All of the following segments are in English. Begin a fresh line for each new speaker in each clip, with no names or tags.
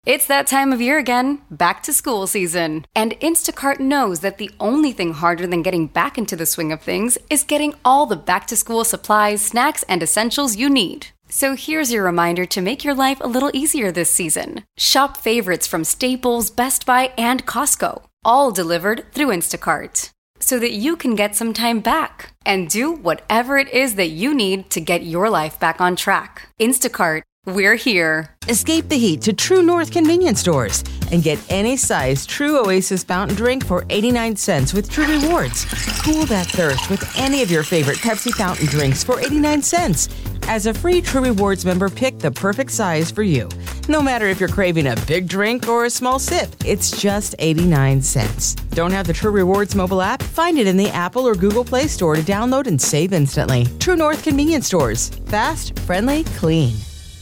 It's that time of year again, back to school season. And Instacart knows that the only thing harder than getting back into the swing of things is getting all the back-to-school supplies, snacks, and essentials you need. So here's your reminder to make your life a little easier this season. Shop favorites from Staples, Best Buy, and Costco, all delivered through Instacart, so that you can get some time back and do whatever it is that you need to get your life back on track. Instacart. We're here.
Escape the heat to True North convenience stores and get any size True Oasis fountain drink for 89 cents with True Rewards. Cool that thirst with any of your favorite Pepsi fountain drinks for 89 cents. As a free True Rewards member, pick the perfect size for you. No matter if you're craving a big drink or a small sip, it's just 89 cents. Don't have the True Rewards mobile app? Find it in the Apple or Google Play Store to download and save instantly. True North convenience stores. Fast, friendly, clean.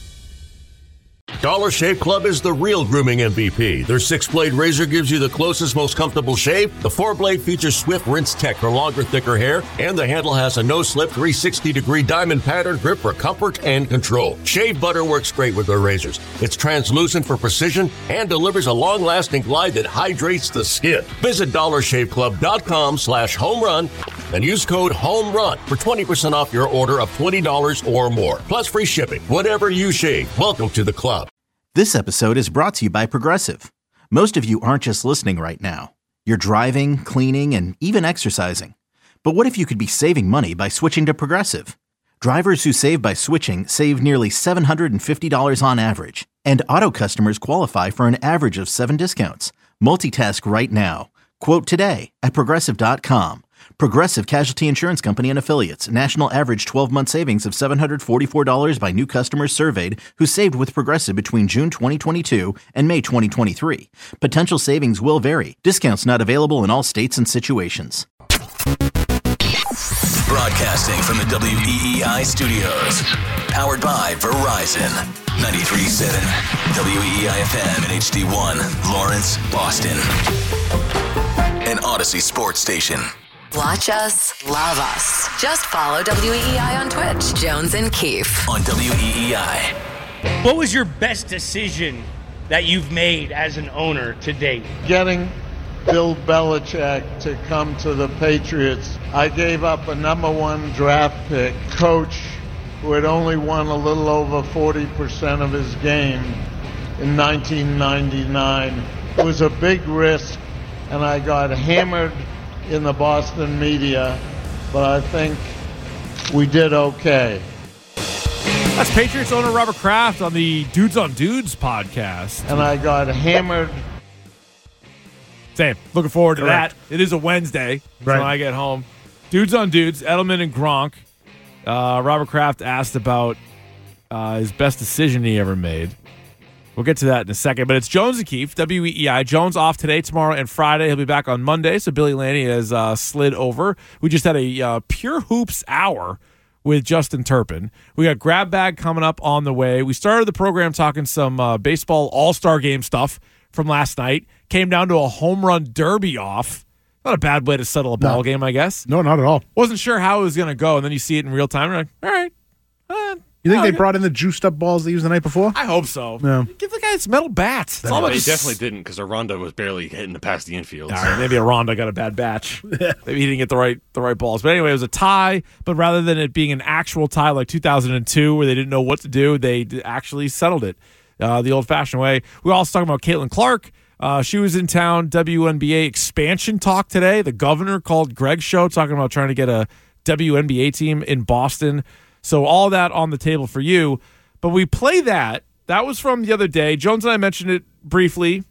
Dollar Shave Club is the real grooming MVP. Their 6-blade razor gives you the closest, most comfortable shave. The 4-blade features swift rinse tech for longer, thicker hair. And the handle has a no-slip 360-degree diamond pattern grip for comfort and control. Shave butter works great with their razors. It's translucent for precision and delivers a long-lasting glide that hydrates the skin. Visit DollarShaveClub.com/homerun and use code HOMERUN for 20% off your order of $20 or more. Plus free shipping. Whatever you shave, welcome to the club.
This episode is brought to you by Progressive. Most of you aren't just listening right now. You're driving, cleaning, and even exercising. But what if you could be saving money by switching to Progressive? Drivers who save by switching save nearly $750 on average. And auto customers qualify for an average of 7 discounts. Multitask right now. Quote today at Progressive.com. Progressive Casualty Insurance Company and Affiliates. National average 12-month savings of $744 by new customers surveyed who saved with Progressive between June 2022 and May 2023. Potential savings will vary. Discounts not available in all states and situations.
Broadcasting from the WEEI studios. Powered by Verizon. 93.7 WEEI-FM and HD1. Lawrence, Boston. An Odyssey Sports Station.
Watch us, love us. Just follow WEEI on Twitch. Jones and Keefe.
On WEEI.
What was your best decision that you've made as an owner to date?
Getting Bill Belichick to come to the Patriots. I gave up a number 1 draft pick, coach who had only won a little over 40% of his game in 1999. It was a big risk, and I got hammered in the Boston media, but I think we did okay.
That's Patriots owner Robert Kraft on the Dudes on Dudes podcast.
And I got hammered.
Same. Looking forward to that. It is a Wednesday when I get home. Dudes on Dudes, Edelman and Gronk. Robert Kraft asked about his best decision he ever made. We'll get to that in a second, but it's Jones and Keefe, WEEI. Jones off today, tomorrow, and Friday. He'll be back on Monday, so Billy Lanny has slid over. We just had a Pure Hoops hour with Justin Turpin. We got Grab Bag coming up on the way. We started the program talking some baseball all-star game stuff from last night. Came down to a home run derby off. Not a bad way to settle a ball game, I guess.
No, not at all.
Wasn't sure how it was going to go, and then you see it in real time. You're like, all right.
You think they brought in the juiced up balls they used the night before?
I hope so.
Yeah.
Give the guys metal bats.
They definitely didn't, because Aranda was barely hitting past the infield.
All right, maybe Aranda got a bad batch. Maybe he didn't get the right balls. But anyway, it was a tie. But rather than it being an actual tie like 2002 where they didn't know what to do, they actually settled it the old-fashioned way. We were also talking about Caitlin Clark. She was in town. WNBA expansion talk today. The governor called Greg's show talking about trying to get a WNBA team in Boston. So all that on the table for you. But we play that. That was from the other day. Jones and I mentioned it briefly.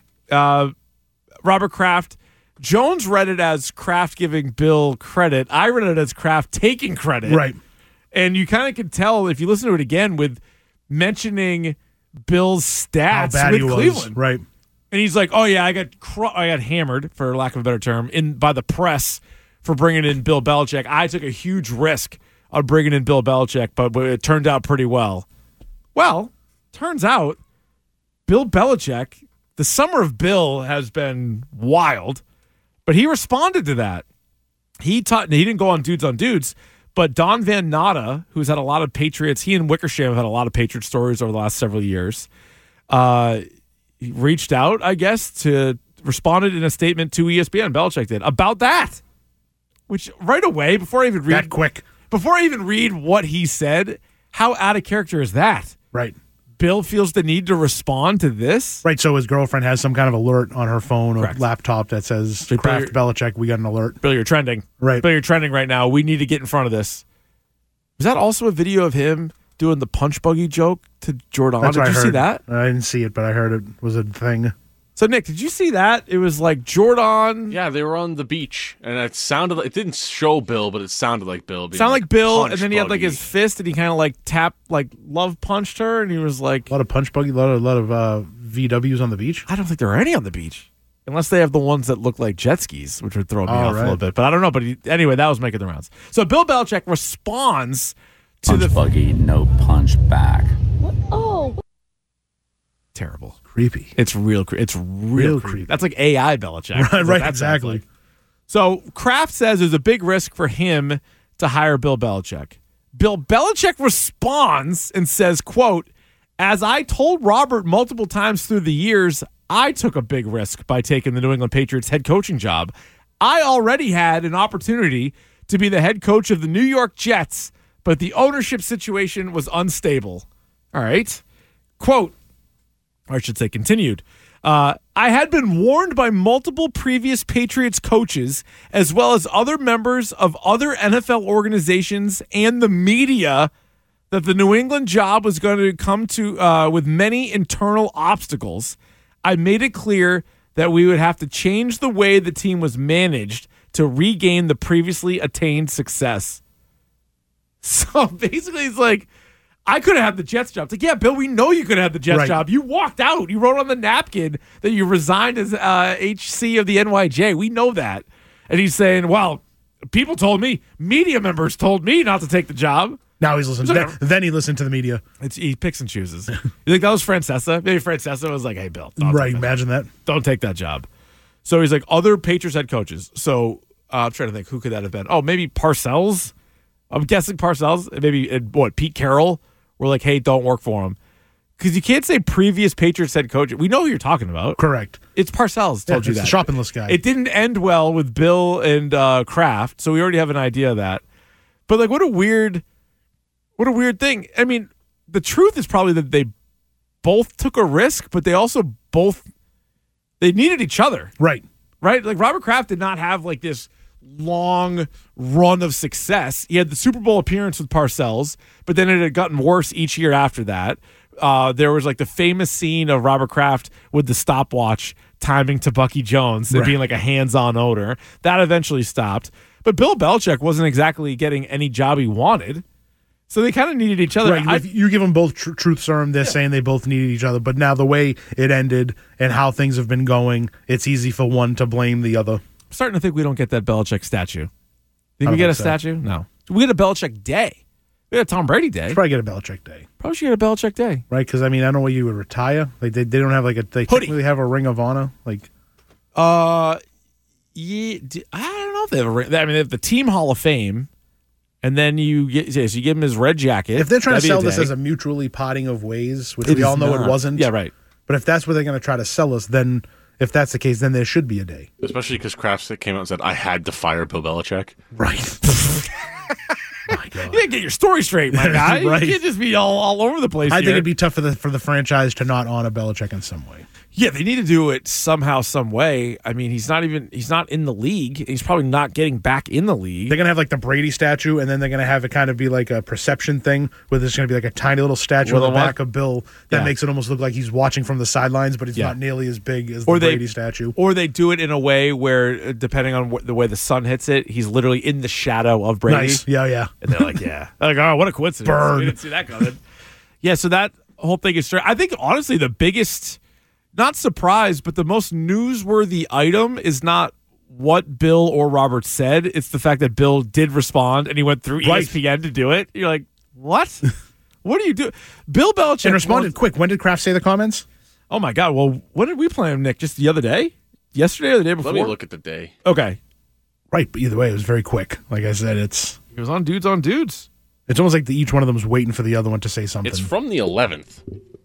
Robert Kraft. Jones read it as Kraft giving Bill credit. I read it as Kraft taking credit.
Right.
And you kind of could tell if you listen to it again with mentioning Bill's stats with Cleveland.
Right.
And he's like, "Oh yeah, I got hammered, for lack of a better term, by the press for bringing in Bill Belichick. I took a huge risk on bringing in Bill Belichick, but it turned out pretty well." Well, turns out Bill Belichick, the summer of Bill has been wild, but he responded to that. He didn't go on Dudes, but Don Van Natta, who's had a lot of Patriots, he and Wickersham have had a lot of Patriot stories over the last several years. he reached out, I guess, responded in a statement to ESPN. Belichick did about that, which right away before I even read what he said, how out of character is that?
Right.
Bill feels the need to respond to this.
Right. So his girlfriend has some kind of alert on her phone or
Correct.
laptop that says Kraft Belichick. We got an alert.
Bill, you're trending.
Right.
Bill, you're trending right now. We need to get in front of this. Was that also a video of him doing the punch buggy joke to Jordan?
That's
Did you see that?
I didn't see it, but I heard it was a thing.
So, Nick, did you see that? It was like Jordan.
Yeah, they were on the beach, and it didn't show Bill, but it sounded like Bill.
Sounded like Bill, and then he had like his fist, and he kind of like tapped, like love punched her, and he was like
a lot of punch buggy, a lot of VWs on the beach.
I don't think there are any on the beach, unless they have the ones that look like jet skis, which would throw me off a little bit. But I don't know. But anyway, that was making the rounds. So Bill Belichick responds to
punch buggy, no punch back.
Oh.
Terrible.
Creepy.
It's real creepy. That's like AI Belichick.
Right, exactly.
Like. So Kraft says there's a big risk for him to hire Bill Belichick. Bill Belichick responds and says, quote, "As I told Robert multiple times through the years, I took a big risk by taking the New England Patriots head coaching job. I already had an opportunity to be the head coach of the New York Jets, but the ownership situation was unstable." All right. Quote, or I should say continued, I had been warned by multiple previous Patriots coaches, as well as other members of other NFL organizations and the media, that the New England job was going to come to with many internal obstacles. I made it clear that we would have to change the way the team was managed to regain the previously attained success. So basically, it's like, I could have had the Jets job. It's like, yeah, Bill, we know you could have had the Jets job. You walked out. You wrote on the napkin that you resigned as HC of the NYJ. We know that. And he's saying, well, people told me, media members told me not to take the job.
Now he's listening. Then he listened to the media.
He picks and chooses. You think that was Francesa? Maybe Francesa was like, hey, Bill.
Right, imagine that.
Don't take that job. So he's like, other Patriots head coaches. So I'm trying to think, who could that have been? Oh, maybe Parcells. I'm guessing Parcells. Maybe, Pete Carroll. We're like, hey, don't work for him. Because you can't say previous Patriots head coach. We know who you're talking about.
Correct.
It's Parcells told you that.
It's the shopping list guy.
It didn't end well with Bill and Kraft, so we already have an idea of that. But like, what a weird thing. I mean, the truth is probably that they both took a risk, but they also they needed each other.
Right.
Right? Like, Robert Kraft did not have like this long run of success. He had the Super Bowl appearance with Parcells, but then it had gotten worse each year after that. There was like the famous scene of Robert Kraft with the stopwatch timing to Bucky Jones and being like a hands-on owner. That eventually stopped. But Bill Belichick wasn't exactly getting any job he wanted. So they kind of needed each other.
Right. You give them both truth serum. They're saying they both needed each other. But now the way it ended and how things have been going, it's easy for one to blame the other.
I'm starting to think we don't get that Belichick statue. Think we get a statue? No. We get a Belichick day. We get a Tom Brady day.
Probably get a Belichick day.
Probably should get a Belichick day.
Right? Because, I mean, I don't know where you would retire. Like, they don't have, like, they technically have a Ring of Honor. Like,
yeah, I don't know if they have a ring. I mean, they have the Team Hall of Fame, and then you give him his red jacket.
If they're trying to sell this as a mutually parting of ways, which we all know it wasn't.
Yeah, right.
But if that's what they're going to try to sell us, then if that's the case, then there should be a day.
Especially because Kraft came out and said, I had to fire Bill Belichick.
Right.
My God. You gotta get your story straight, my guy.
Right.
You can't just be all over the place.
I think it'd be tough for the franchise to not honor Belichick in some way.
Yeah, they need to do it somehow, some way. I mean, he's not in the league. He's probably not getting back in the league.
They're going to have like the Brady statue, and then they're going to have it kind of be like a perception thing where there's going to be like a tiny little statue on the back of Bill that makes it almost look like he's watching from the sidelines, but he's not nearly as big as the Brady statue.
Or they do it in a way where, depending on the way the sun hits it, he's literally in the shadow of Brady.
Nice. Yeah.
And they're like, oh, what a coincidence.
Burn.
We didn't see that coming. Yeah, so that whole thing is straight. I think, honestly, the biggest... not surprised, but the most newsworthy item is not what Bill or Robert said. It's the fact that Bill did respond, and he went through ESPN to do it. You're like, what? What do you do? Bill Belichick...
and responded quick. When did Kraft say the comments?
Oh, my God. Well, when did we play him, Nick? Just the other day? Yesterday or the day before?
Let me look at the day.
Okay.
Right, but either way, it was very quick. Like I said, it
was on dudes on dudes.
It's almost like each one of them was waiting for the other one to say something.
It's from the 11th.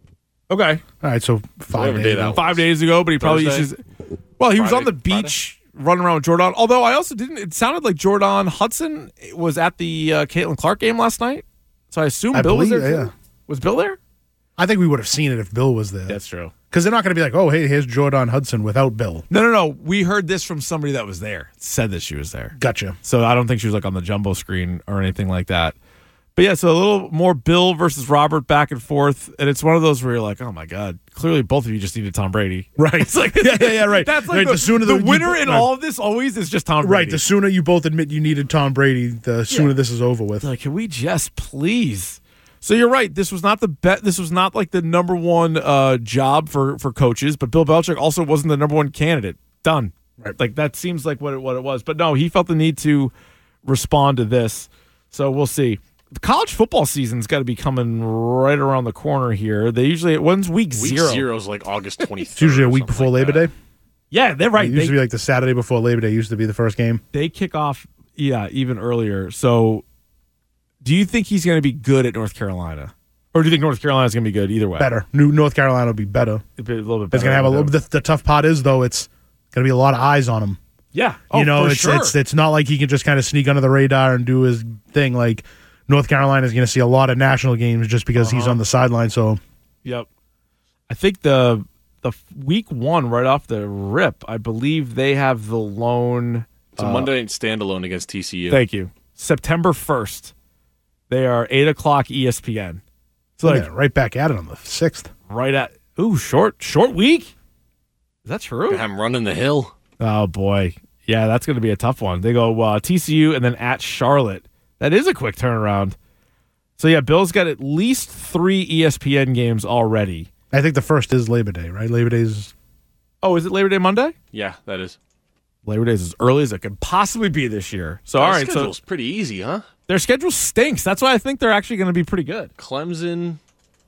Okay.
All right, so 5 days ago.
5 days ago, but he probably uses. Well, he was on the beach running around with Jordan. Although I also didn't. It sounded like Jordan Hudson was at the Caitlin Clark game last night. So I assume Bill was there. Yeah. Was Bill there?
I think we would have seen it if Bill was there.
That's true.
Because they're not going to be like, oh, hey, here's Jordan Hudson without Bill.
No. We heard this from somebody that was there. Said that she was there.
Gotcha.
So I don't think she was like on the jumbo screen or anything like that. But yeah, so a little more Bill versus Robert back and forth. And it's one of those where you're like, oh my God, clearly both of you just needed Tom Brady.
Right.
It's like,
yeah, right.
That's like
right,
the winner in all of this always is just Tom Brady.
Right. The sooner you both admit you needed Tom Brady, the sooner this is over with.
Like, can we just please? So you're right. This was not the bet. This was not like the number one job for coaches, but Bill Belichick also wasn't the number one candidate. Done. Right. Like that seems like what it was. But no, he felt the need to respond to this. So we'll see. The college football season's got to be coming right around the corner here. They usually when's week 0?
Week 0 is like August 23rd.
It's usually a week before Labor Day.
Yeah, they're right.
It used to be like the Saturday before Labor Day used to be the first game.
They kick off, even earlier. So, do you think he's going to be good at North Carolina, or do you think North Carolina's going to be good either way?
Better. North Carolina will be better.
A little bit better.
It's going to have a little. The tough part is though, it's going to be a lot of eyes on him.
Yeah,
it's not like he can just kind of sneak under the radar and do his thing. Like North Carolina is going to see a lot of national games just because he's on the sideline. So,
yep. I think the week 1 right off the rip, I believe they have the lone.
It's a Monday night standalone against TCU.
Thank you. September 1st. They are 8 o'clock ESPN. So
right back at it on the 6th.
Right at short week. Is that true?
I'm running the hill.
Oh boy, yeah, that's going to be a tough one. They go TCU and then at Charlotte. That is a quick turnaround. So yeah, Bill's got at least 3 ESPN games already.
I think the first is Labor Day, right? Labor Day's.
Oh, is it Labor Day Monday?
Yeah, that is.
Labor Day is as early as it could possibly be this year. So all right,
schedule's pretty easy, huh?
Their schedule stinks. That's why I think they're actually going to be pretty good.
Clemson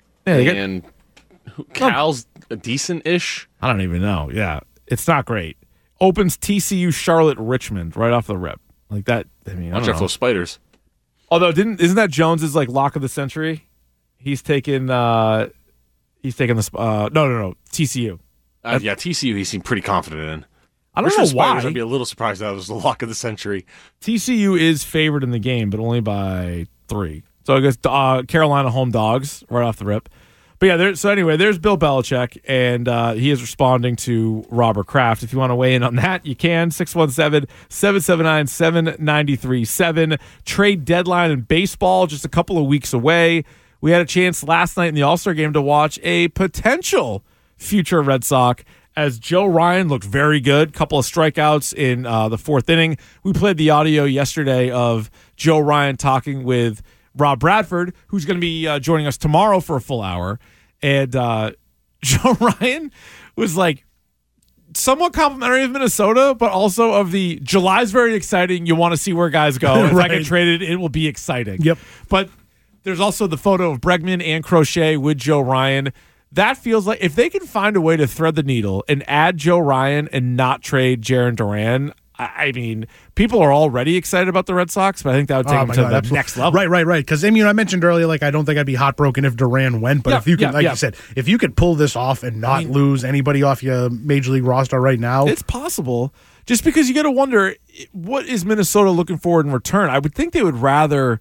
and Cal's decent-ish.
I don't even know. Yeah, it's not great. Opens TCU, Charlotte, Richmond right off the rip. Like that. I mean,
watch out for those spiders.
Although isn't that Jones's like lock of the century? He's taken the TCU.
Yeah, TCU. He seemed pretty confident in.
I don't know why.
I'd be a little surprised that was the lock of the century.
TCU is favored in the game, but only by 3. So I guess Carolina home dogs right off the rip. But yeah, there's Bill Belichick, and he is responding to Robert Kraft. If you want to weigh in on that, you can. 617-779-7937. Trade deadline in baseball just a couple of weeks away. We had a chance last night in the All-Star game to watch a potential future Red Sox as Joe Ryan looked very good. Couple of strikeouts in the 4th inning. We played the audio yesterday of Joe Ryan talking with Rob Bradford, who's going to be joining us tomorrow for a full hour. And Joe Ryan was like somewhat complimentary of Minnesota, but also of the July's very exciting. You want to see where guys go. If I get traded, it will be exciting.
Yep.
But there's also the photo of Bregman and Crochet with Joe Ryan. That feels like if they can find a way to thread the needle and add Joe Ryan and not trade Jarren Duran, I mean, people are already excited about the Red Sox, but I think that would take them to the next level.
Right. Because, I mentioned earlier, like, I don't think I'd be heartbroken if Duran went, but if you can, you said, if you could pull this off and not lose anybody off your Major League roster right now.
It's possible. Just because you got to wonder, what is Minnesota looking for in return? I would think they would rather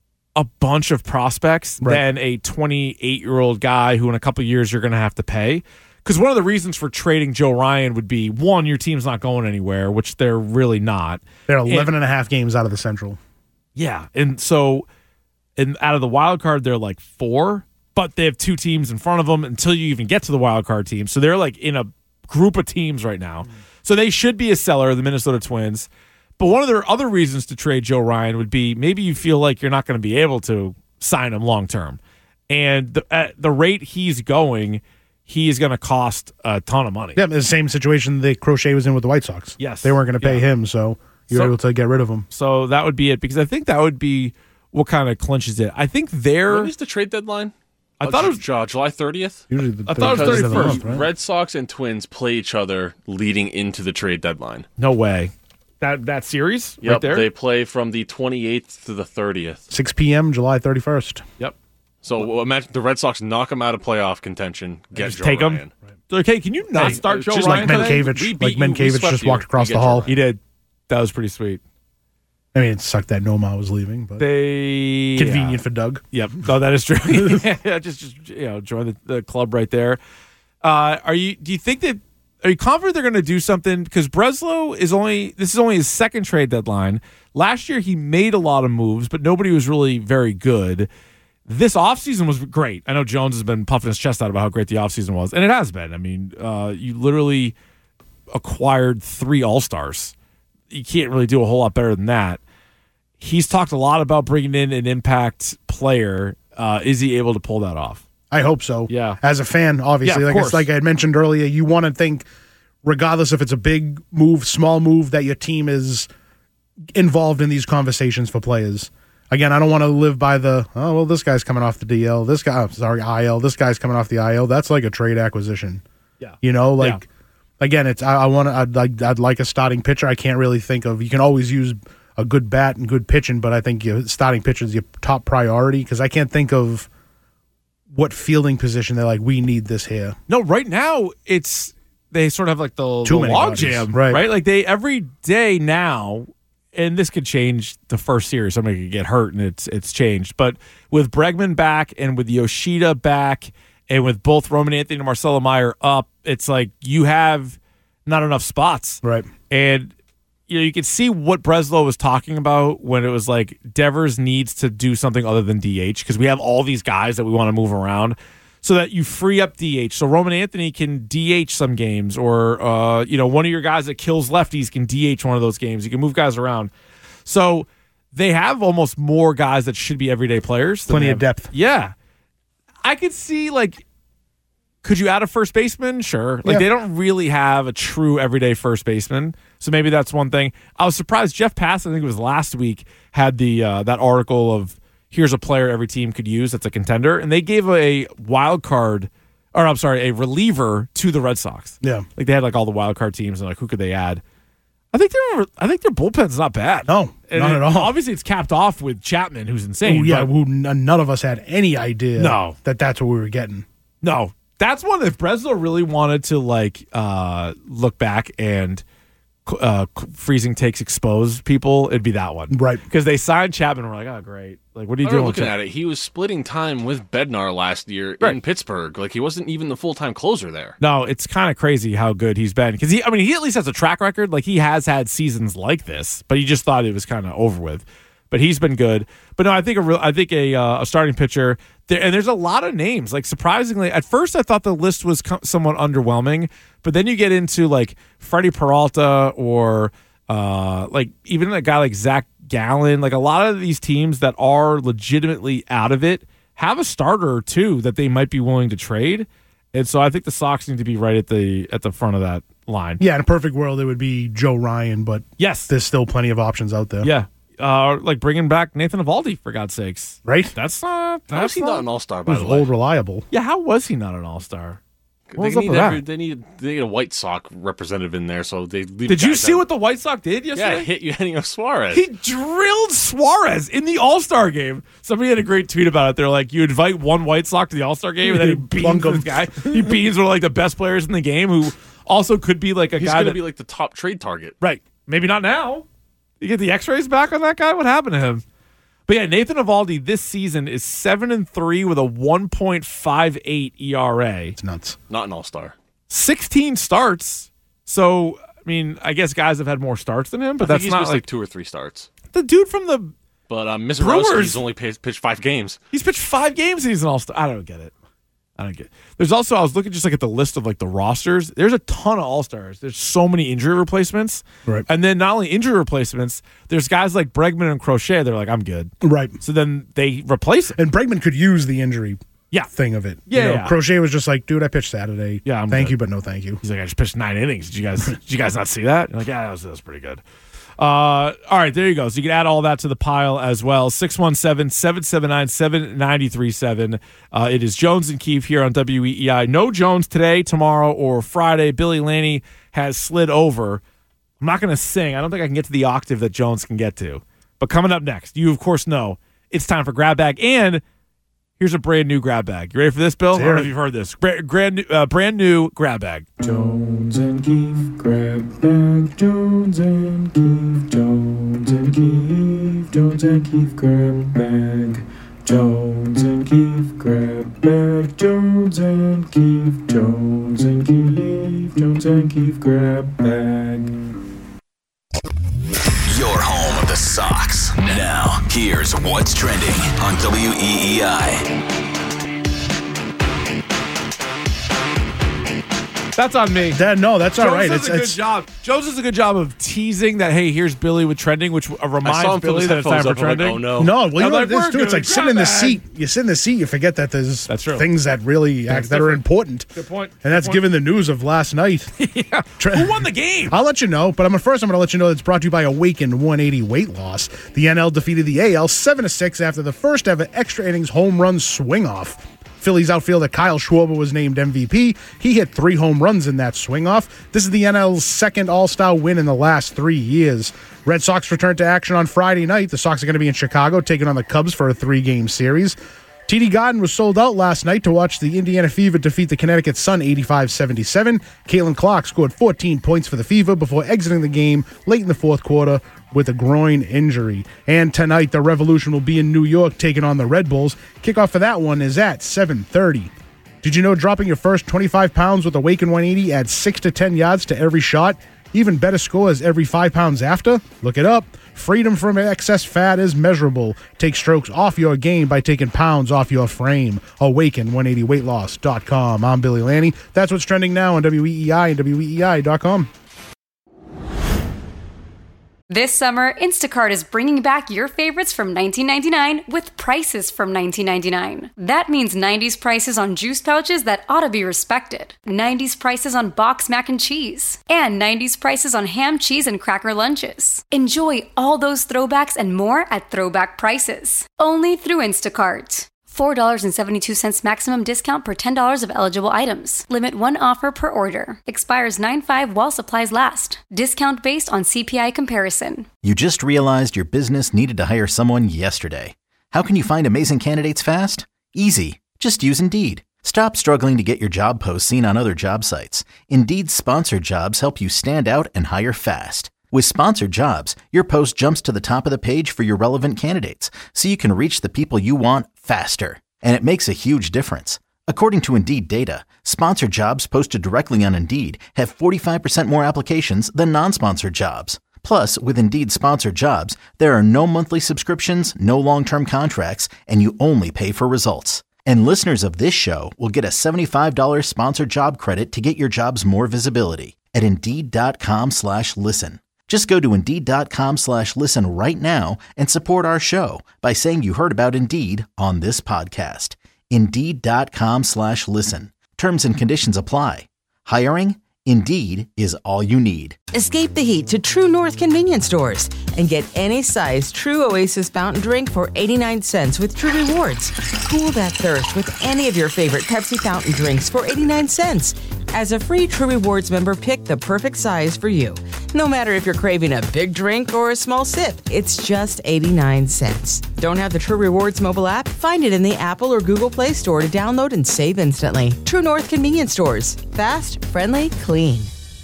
a bunch of prospects than a 28-year-old guy who in a couple of years you're going to have to pay. Because one of the reasons for trading Joe Ryan would be, one, your team's not going anywhere, which they're really not.
They're 11 and a half games out of the Central.
Yeah, and so out of the wild card, they're like 4, but they have 2 teams in front of them until you even get to the wild card team. So they're like in a group of teams right now. So they should be a seller, the Minnesota Twins. But one of their other reasons to trade Joe Ryan would be maybe you feel like you're not going to be able to sign him long term. And at the rate he's going, he is going to cost a ton of money.
Yeah, the same situation that Crochet was in with the White Sox.
Yes.
They weren't going to pay him, so you're able to get rid of him.
So that would be it, because I think that would be what kind of clinches it. I think
when is the trade deadline?
I thought it was
July 30th.
Usually
I thought it was 31st.
Right? Red Sox and Twins play each other leading into the trade deadline.
No way. That series
right
there?
They play from the 28th to the 30th.
6 p.m., July 31st.
Yep.
So imagine the Red Sox knock him out of playoff contention, get Joe
take
Ryan.
him. Okay, can you not start Joe
just
Ryan?
Like Menkiewicz just walked across the hall.
He did. That was pretty sweet.
I mean, it sucked that Nomar was leaving, but convenient for Doug.
Yep. Oh, that is true. just join the club right there. Are you confident they're going to do something? Because Breslow this is only his second trade deadline. Last year he made a lot of moves, but nobody was really very good. This offseason was great. I know Jones has been puffing his chest out about how great the offseason was, and it has been. I mean, you literally acquired 3 All-Stars. You can't really do a whole lot better than that. He's talked a lot about bringing in an impact player. Is he able to pull that off?
I hope so.
Yeah.
As a fan, obviously. Like I had mentioned earlier, you want to think, regardless if it's a big move, small move, that your team is involved in these conversations for players. Again, I don't want to live by this guy's coming off the DL. IL. This guy's coming off the IL. That's like a trade acquisition.
Yeah.
Again, I'd like a starting pitcher. I can't really think of. You can always use a good bat and good pitching, but I think your starting pitcher is your top priority because I can't think of what fielding position they're like, we need this here.
No, right now they sort of have like the log jam, right? Like every day now. And this could change the first series. Somebody could get hurt, and it's changed. But with Bregman back and with Yoshida back and with both Roman Anthony and Marcelo Meyer up, it's like you have not enough spots.
Right.
And you can see what Breslow was talking about when it was like Devers needs to do something other than DH because we have all these guys that we want to move around so that you free up DH. So Roman Anthony can DH some games or, one of your guys that kills lefties can DH one of those games. You can move guys around. So they have almost more guys that should be everyday players.
Plenty of depth.
Yeah. I could see, could you add a first baseman? Sure. They don't really have a true everyday first baseman. So maybe that's one thing. I was surprised. Jeff Pass, I think it was last week, had the that article of, here's a player every team could use that's a contender. And they gave a a reliever to the Red Sox.
Yeah.
They had all the wild card teams and who could they add? I think their bullpen's not bad.
No, not at all.
Obviously it's capped off with Chapman, who's insane.
Who none of us had any idea that's what we were getting.
No. That's one if Breslow really wanted to look back and freezing takes expose people, it'd be that one.
Right.
Because they signed Chapman and we're like, oh, great. What are you doing?
Looking at it, he was splitting time with Bednar last year in Pittsburgh. He wasn't even the full-time closer there.
No, it's kind of crazy how good he's been. Because he at least has a track record. He has had seasons like this, but he just thought it was kind of over with. But he's been good. But no, I think a starting pitcher, and there's a lot of names. Surprisingly, at first I thought the list was somewhat underwhelming, but then you get into Freddie Peralta or even a guy like Zach Gallen. A lot of these teams that are legitimately out of it have a starter or two that they might be willing to trade. And so I think the Sox need to be right at the front of that line.
Yeah, in a perfect world, it would be Joe Ryan, but
yes,
there's still plenty of options out there.
Yeah. Bringing back Nathan Eovaldi, for God's sakes.
Right?
How was he not an all-star, by the way?
Old reliable.
Yeah, how was he not an all-star?
They need a White Sox representative in there, so they leave.
Did you see what the White Sox did yesterday?
Yeah, hit Eugenio Suarez.
He drilled Suarez in the All-Star game. Somebody had a great tweet about it. They're like, you invite one White Sox to the All-Star game, and then he beans this guy. He beans one of the best players in the game who also could be a guy
He's going to be the top trade target.
Right. Maybe not now. You get the X-rays back on that guy? What happened to him? But yeah, Nathan Eovaldi this season is 7-3 with a 1.58 ERA.
It's nuts.
Not an all-star.
16 starts. So, I guess guys have had more starts than him, but that's not
like 2 or 3 starts.
The dude from the
Mizorowski's only pitched 5 games.
He's pitched 5 games and he's an all-star. I don't get it. There's also, I was looking just at the list of the rosters. There's a ton of all-stars. There's so many injury replacements.
Right.
And then not only injury replacements, there's guys like Bregman and Crochet. They're like, I'm good.
Right.
So then they replace it.
And Bregman could use the injury thing of it.
Yeah.
Crochet was just like, dude, I pitched Saturday.
Yeah,
thank you, but no thank you.
He's like, I just pitched 9 innings. Did you guys not see that? You're like, yeah, that was pretty good. All right, there you go. So you can add all that to the pile as well. 617-779-7937. It is Jones and Keefe here on WEEI. No Jones today, tomorrow, or Friday. Billy Laney has slid over. I'm not going to sing. I don't think I can get to the octave that Jones can get to. But coming up next, you, of course, know it's time for Grab Bag. And Here's a brand new grab bag. You ready for this, Bill? I don't know if you've heard this. Brand new grab bag.
Jones and Keefe grab bag. Jones and Keefe. Jones and Keefe. Jones and Keefe grab bag. Jones and Keefe grab bag. Jones and Keefe. Jones and Keefe. Jones and Keefe grab bag.
Your home of the Sox. Now, here's what's trending on WEEI.
That's on me.
No, that's all right.
Jones does a good job. Jones does a good job of teasing that, hey, here's Billy with trending, which reminds Billy that it's time for trending.
Like, oh, no.
No, well, you know what it is, too? It's like sitting in the seat. You sit in the seat, you forget that there's things that really that are important.
Good point.
And that's given the news of last night.
Yeah. Who won the game?
I'll let you know, but first I'm going to let you know that it's brought to you by Awaken 180 Weight Loss. The NL defeated the AL 7-6 after the first ever extra innings home run swing-off. Phillies outfielder Kyle Schwarber was named MVP. He hit 3 home runs in that swing-off. This is the NL's second All-Star win in the last 3 years. Red Sox return to action on Friday night. The Sox are going to be in Chicago, taking on the Cubs for a 3-game series. TD Garden was sold out last night to watch the Indiana Fever defeat the Connecticut Sun 85-77. Caitlin Clark scored 14 points for the Fever before exiting the game late in the fourth quarter with a groin injury. And tonight, the Revolution will be in New York taking on the Red Bulls. Kickoff for that one is at 7:30. Did you know dropping your first 25 pounds with Awaken 180 adds 6 to 10 yards to every shot? Even better scores every 5 pounds after? Look it up. Freedom from excess fat is measurable. Take strokes off your game by taking pounds off your frame. Awaken180weightloss.com. I'm Billy Lanny. That's what's trending now on WEEI and WEEI.com.
This summer, Instacart is bringing back your favorites from 1999 with prices from 1999. That means 90s prices on juice pouches that ought to be respected, 90s prices on boxed mac and cheese, and 90s prices on ham, cheese, and cracker lunches. Enjoy all those throwbacks and more at throwback prices, only through Instacart. $4.72 maximum discount per $10 of eligible items. Limit 1 offer per order. Expires 9/5 while supplies last. Discount based on CPI comparison.
You just realized your business needed to hire someone yesterday. How can you find amazing candidates fast? Easy. Just use Indeed. Stop struggling to get your job posts seen on other job sites. Indeed's sponsored jobs help you stand out and hire fast. With sponsored jobs, your post jumps to the top of the page for your relevant candidates, so you can reach the people you want faster. And it makes a huge difference. According to Indeed data, sponsored jobs posted directly on Indeed have 45% more applications than non-sponsored jobs. Plus, with Indeed sponsored jobs, there are no monthly subscriptions, no long-term contracts, and you only pay for results. And listeners of this show will get a $75 sponsored job credit to get your jobs more visibility at Indeed.com/listen. Just go to Indeed.com/listen right now and support our show by saying you heard about Indeed on this podcast. Indeed.com/listen. Terms and conditions apply. Hiring? Indeed is all you need.
Escape the heat to True North convenience stores and get any size True Oasis fountain drink for 89 cents with True Rewards. Cool that thirst with any of your favorite Pepsi fountain drinks for 89 cents. As a free True Rewards member, pick the perfect size for you. No matter if you're craving a big drink or a small sip, it's just 89 cents. Don't have the True Rewards mobile app? Find it in the Apple or Google Play Store to download and save instantly. True North convenience stores. Fast, friendly, clean.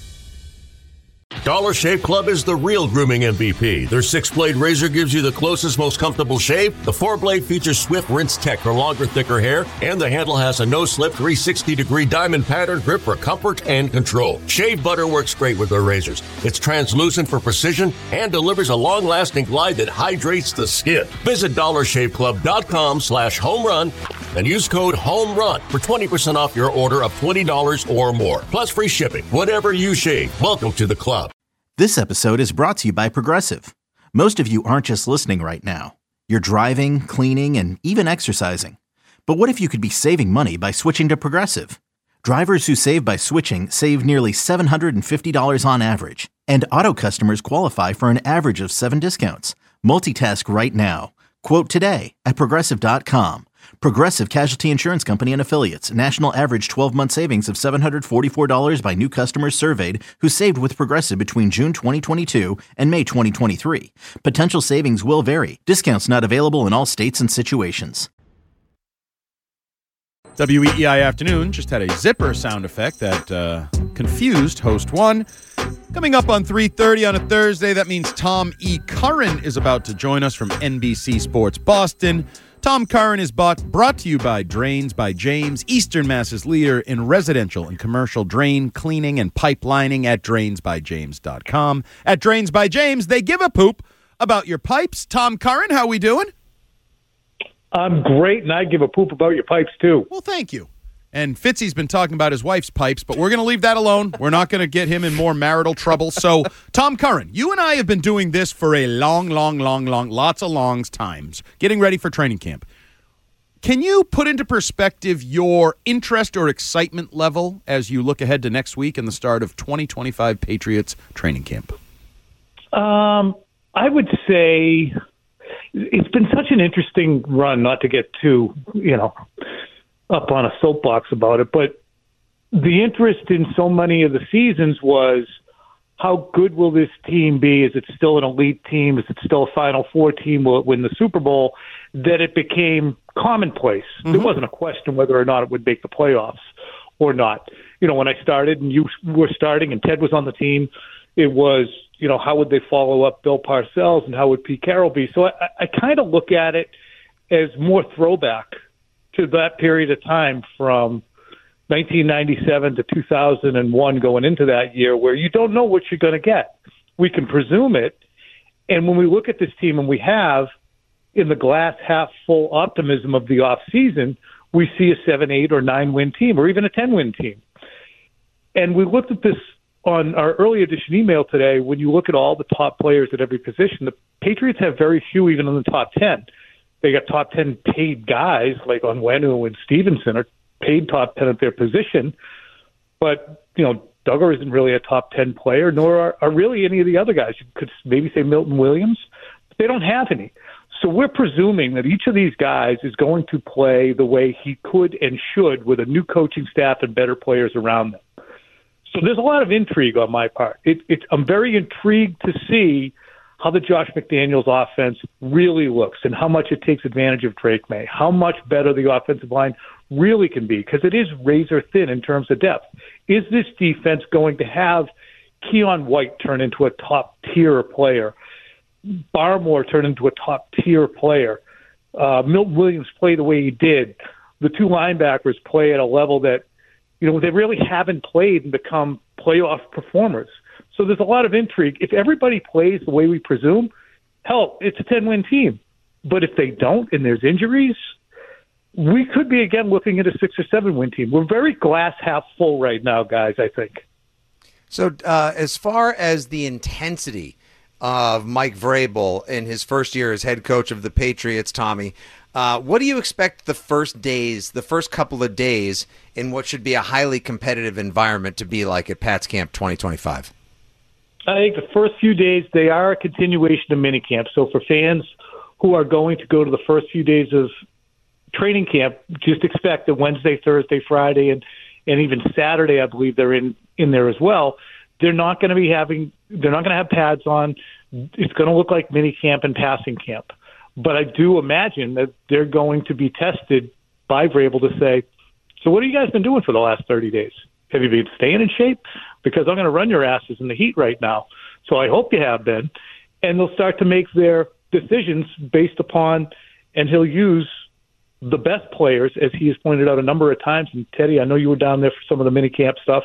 Dollar Shave Club is the real grooming MVP. Their 6-blade razor gives you the closest, most comfortable shave. The 4-blade features Swift Rinse Tech for longer, thicker hair, and the handle has a no-slip 360-degree diamond pattern grip for comfort and control. Shave butter works great with their razors. It's translucent for precision and delivers a long-lasting glide that hydrates the skin. Visit DollarShaveClub.com/homerun and use code HOMERUN for 20% off your order of $20 or more, plus free shipping. Whatever you shave, welcome to the club.
This episode is brought to you by Progressive. Most of you aren't just listening right now. You're driving, cleaning, and even exercising. But what if you could be saving money by switching to Progressive? Drivers who save by switching save nearly $750 on average. And auto customers qualify for an average of 7 discounts. Multitask right now. Quote today at Progressive.com. Progressive Casualty Insurance Company and Affiliates. National average 12-month savings of $744 by new customers surveyed who saved with Progressive between June 2022 and May 2023. Potential savings will vary. Discounts not available in all states and situations.
WEEI Afternoon just had a zipper sound effect that confused host one. Coming up on 3:30 on a Thursday, that means Tom E. Curran is about to join us from NBC Sports Boston. Tom Curran is brought to you by Drains by James, Eastern Mass's leader in residential and commercial drain cleaning and pipelining at drainsbyjames.com. At Drains by James, they give a poop about your pipes. Tom Curran, how we doing?
I'm great, and I give a poop about your pipes, too.
Well, thank you. And Fitzy's been talking about his wife's pipes, but we're going to leave that alone. We're not going to get him in more marital trouble. So, Tom Curran, you and I have been doing this for a long, lots of longs times, getting ready for training camp. Can you put into perspective your interest or excitement level as you look ahead to next week and the start of 2025 Patriots training camp?
I would say it's been such an interesting run, not to get too, up on a soapbox about it, but the interest in so many of the seasons was how good will this team be? Is it still an elite team? Is it still a Final Four team? Will it win the Super Bowl? That it became commonplace. Mm-hmm. There wasn't a question whether or not it would make the playoffs or not. When I started and you were starting and Ted was on the team, it was, how would they follow up Bill Parcells and how would Pete Carroll be? So I kind of look at it as more throwback to that period of time from 1997 to 2001 going into that year where you don't know what you're going to get. We can presume it. And when we look at this team and we have in the glass half full optimism of the offseason, we see a 7, 8, or 9-win team or even a 10-win team. And we looked at this on our early edition email today. When you look at all the top players at every position, the Patriots have very few even in the top 10. They got top 10 paid guys like Onwenu and Stevenson are paid top 10 at their position. But, Duggar isn't really a top 10 player, nor are really any of the other guys. You could maybe say Milton Williams. But they don't have any. So we're presuming that each of these guys is going to play the way he could and should with a new coaching staff and better players around them. So there's a lot of intrigue on my part. I'm very intrigued to see how the Josh McDaniels offense really looks and how much it takes advantage of Drake May, how much better the offensive line really can be, because it is razor thin in terms of depth. Is this defense going to have Keon White turn into a top-tier player, Barmore turn into a top-tier player, Milton Williams play the way he did, the two linebackers play at a level that, they really haven't played and become playoff performers. So there's a lot of intrigue. If everybody plays the way we presume, hell, it's a 10-win team. But if they don't and there's injuries, we could be, again, looking at a 6 or 7-win team. We're very glass half full right now, guys, I think.
So as far as the intensity of Mike Vrabel in his first year as head coach of the Patriots, Tommy, what do you expect the first couple of days in what should be a highly competitive environment to be like at Pats Camp 2025?
I think the first few days, they are a continuation of minicamp. So for fans who are going to go to the first few days of training camp, just expect that Wednesday, Thursday, Friday, and even Saturday, I believe they're in there as well. They're not going to have pads on. It's going to look like minicamp and passing camp. But I do imagine that they're going to be tested by Vrabel to say, so what have you guys been doing for the last 30 days? Have you been staying in shape? Because I'm going to run your asses in the heat right now. So I hope you have been. And they'll start to make their decisions based upon, and he'll use the best players, as he has pointed out a number of times. And Teddy, I know you were down there for some of the mini camp stuff.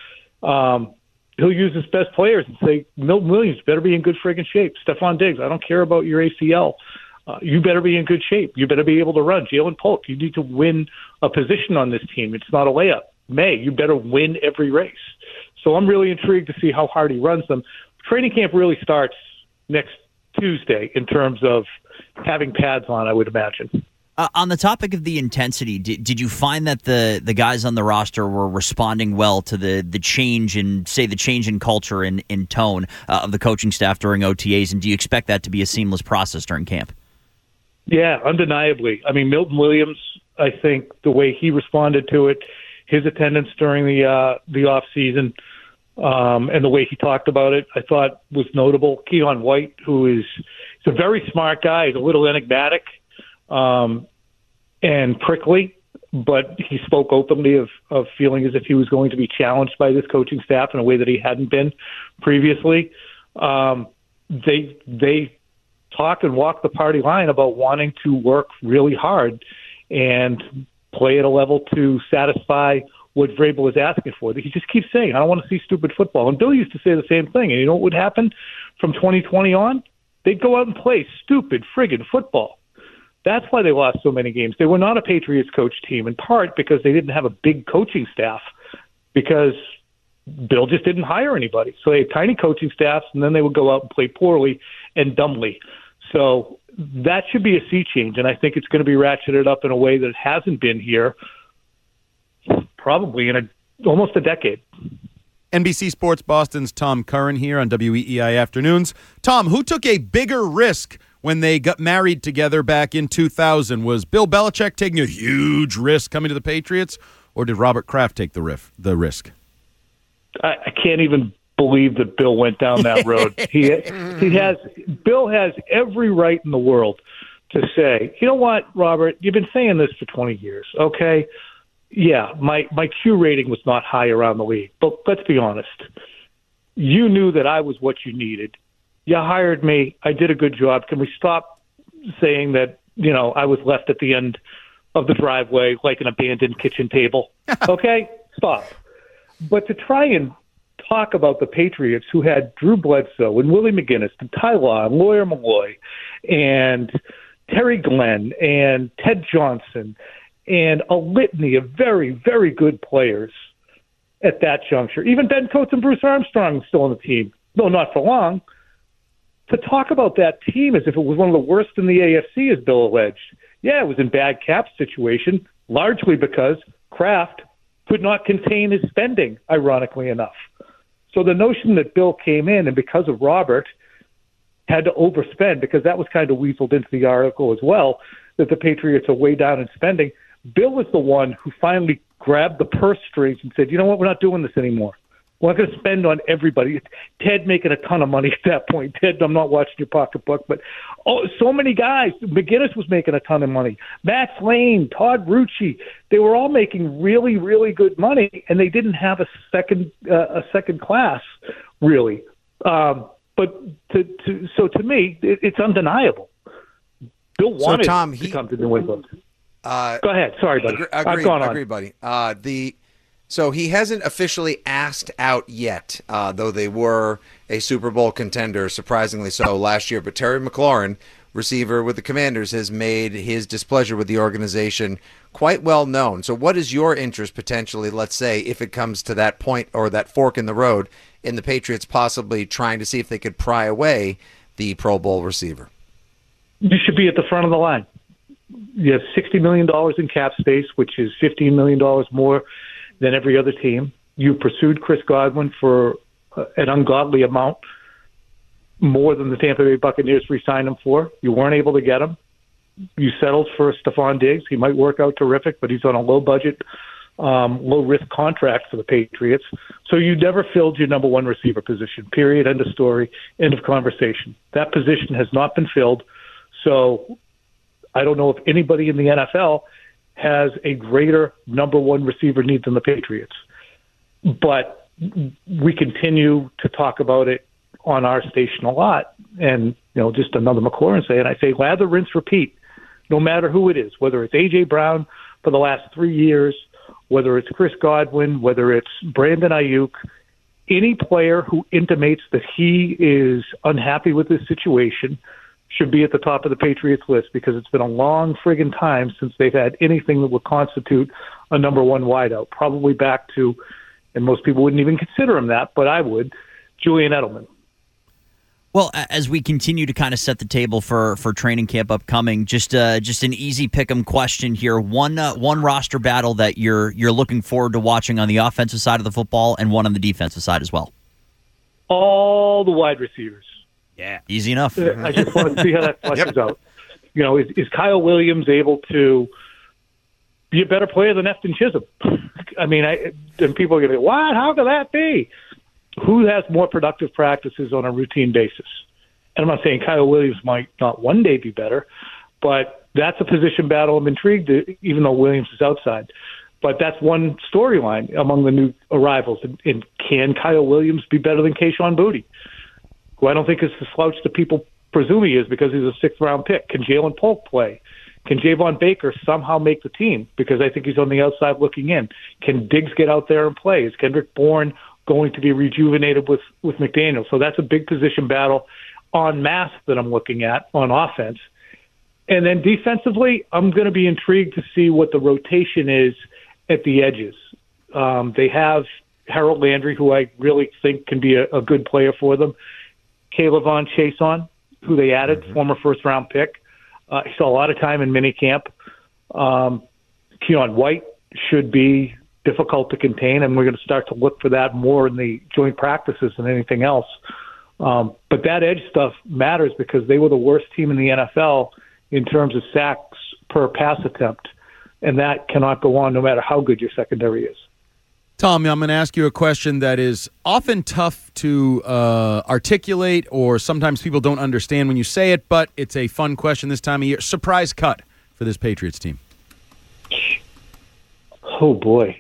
He'll use his best players and say, Milton Williams better be in good friggin' shape. Stephon Diggs, I don't care about your ACL. You better be in good shape. You better be able to run. Jalen Polk, you need to win a position on this team. It's not a layup. You better win every race. So I'm really intrigued to see how hard he runs them. Training camp really starts next Tuesday in terms of having pads on, I would imagine.
On the topic of the intensity, did you find that the guys on the roster were responding well to the change in culture and in tone of the coaching staff during OTAs, and do you expect that to be a seamless process during camp?
Yeah, undeniably. I mean, Milton Williams, I think the way he responded to it, his attendance during the off season, and the way he talked about it, I thought was notable. Keon White, he's a very smart guy, he's a little enigmatic and prickly, but he spoke openly of feeling as if he was going to be challenged by this coaching staff in a way that he hadn't been previously. They talk and walk the party line about wanting to work really hard and play at a level to satisfy what Vrabel is asking for. He just keeps saying, I don't want to see stupid football. And Bill used to say the same thing. And you know what would happen from 2020 on? They'd go out and play stupid friggin' football. That's why they lost so many games. They were not a Patriots coach team, in part because they didn't have a big coaching staff, because Bill just didn't hire anybody. So they had tiny coaching staffs, and then they would go out and play poorly and dumbly. So that should be a sea change, and I think it's going to be ratcheted up in a way that it hasn't been here probably in almost a decade.
NBC Sports Boston's Tom Curran here on WEEI Afternoons. Tom, who took a bigger risk when they got married together back in 2000? Was Bill Belichick taking a huge risk coming to the Patriots, or did Robert Kraft take the risk?
I can't even believe that Bill went down that road. Bill has every right in the world to say, you know what, Robert, you've been saying this for 20 years, okay? Yeah, my Q rating was not high around the league, but let's be honest. You knew that I was what you needed. You hired me. I did a good job. Can we stop saying that, I was left at the end of the driveway like an abandoned kitchen table? Okay? Stop. But to try and talk about the Patriots, who had Drew Bledsoe and Willie McGinnis and Ty Law and Lawyer Malloy and Terry Glenn and Ted Johnson and a litany of very, very good players at that juncture. Even Ben Coates and Bruce Armstrong still on the team, though not for long. To talk about that team as if it was one of the worst in the AFC, as Bill alleged. Yeah, it was in bad cap situation, largely because Kraft could not contain his spending, ironically enough. So the notion that Bill came in and because of Robert had to overspend, because that was kind of weaseled into the article as well, that the Patriots are way down in spending. Bill was the one who finally grabbed the purse strings and said, you know what, we're not doing this anymore. We're not going to spend on everybody. Ted making a ton of money at that point. Ted, I'm not watching your pocketbook, but so many guys. McGinnis was making a ton of money. Matt Slane, Todd Rucci, they were all making really, really good money, and they didn't have a second class, really. But to me, it's undeniable. Bill wanted to come to New England. Go ahead. Sorry, buddy. I've gone on.
Agree, buddy. So he hasn't officially asked out yet, though they were a Super Bowl contender, surprisingly so, last year. But Terry McLaurin, receiver with the Commanders, has made his displeasure with the organization quite well known. So what is your interest potentially, let's say, if it comes to that point or that fork in the road, in the Patriots possibly trying to see if they could pry away the Pro Bowl receiver?
You should be at the front of the line. You have $60 million in cap space, which is $15 million more than every other team. You pursued Chris Godwin for an ungodly amount, more than the Tampa Bay Buccaneers re-signed him for. You weren't able to get him. You settled for Stephon Diggs. He might work out terrific, but he's on a low-budget, low-risk contract for the Patriots. So you never filled your number one receiver position, period, end of story, end of conversation. That position has not been filled. So I don't know if anybody in the NFL has a greater number one receiver need than the Patriots. But we continue to talk about it on our station a lot. And, just another McLaurin saying, I say lather, rinse, repeat, no matter who it is, whether it's A.J. Brown for the last 3 years, whether it's Chris Godwin, whether it's Brandon Ayuk, any player who intimates that he is unhappy with this situation should be at the top of the Patriots list, because it's been a long friggin' time since they've had anything that would constitute a number one wideout. Probably back to, and most people wouldn't even consider him that, but I would, Julian Edelman.
Well, as we continue to kind of set the table for training camp upcoming, just an easy pick'em question here. One roster battle that you're looking forward to watching on the offensive side of the football, and one on the defensive side as well.
All the wide receivers.
Yeah, easy enough.
I just want to see how that fleshes out. Is Kyle Williams able to be a better player than Efton Chisholm? I mean, and people are going to go, what? How could that be? Who has more productive practices on a routine basis? And I'm not saying Kyle Williams might not one day be better, but That's a position battle I'm intrigued, even though Williams is outside. But that's one storyline among the new arrivals. And can Kyle Williams be better than Kayshon Boutte, who I don't think is the slouch that people presume he is because he's a sixth-round pick? Can Jalen Polk play? Can Javon Baker somehow make the team? Because I think he's on the outside looking in. Can Diggs get out there and play? Is Kendrick Bourne going to be rejuvenated with McDaniel? So that's a big position battle en masse that I'm looking at on offense. And then defensively, I'm going to be intrigued to see what the rotation is at the edges. They have Harold Landry, who I really think can be a good player for them. Kayvon Chaisson, who they added, former first-round pick. He saw a lot of time in minicamp. Keon White should be difficult to contain, and we're going to start to look for that more in the joint practices than anything else. But that edge stuff matters because they were the worst team in the NFL in terms of sacks per pass attempt, and that cannot go on no matter how good your secondary is.
Tom, I'm going to ask you a question that is often tough to articulate, or sometimes people don't understand when you say it, but it's a fun question this time of year. Surprise cut for this Patriots team.
Oh, boy.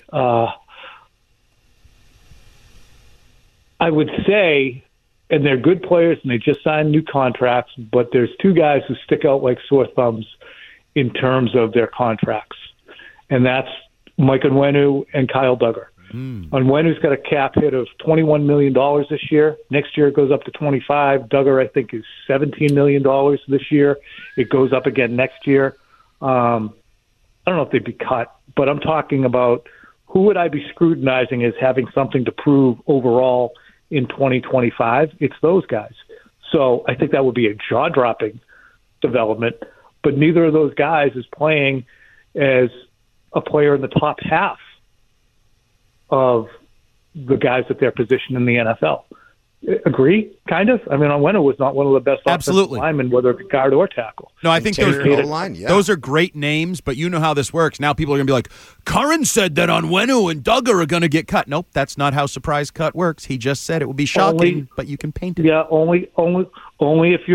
I would say, and they're good players, and they just signed new contracts, but there's two guys who stick out like sore thumbs in terms of their contracts, and that's Mike Onwenu and Kyle Duggar. Onwenu's got a cap hit of $21 million this year. Next year it goes up to 25. Duggar, I think, is $17 million this year. It goes up again next year. I don't know if they'd be cut, but I'm talking about who would I be scrutinizing as having something to prove overall in 2025? It's those guys. So I think that would be a jaw-dropping development, but neither of those guys is playing as a player in the top half of the guys at their position in the NFL. Agree? Kind of? I mean, Onwenu was not one of the best offensive linemen, whether it's guard or tackle.
No, I think those are great names, but you know how this works. Now people are going to be like, Curran said that Onwenu and Duggar are going to get cut. Nope, that's not how surprise cut works. He just said it would be shocking, but you can paint it.
Yeah, only if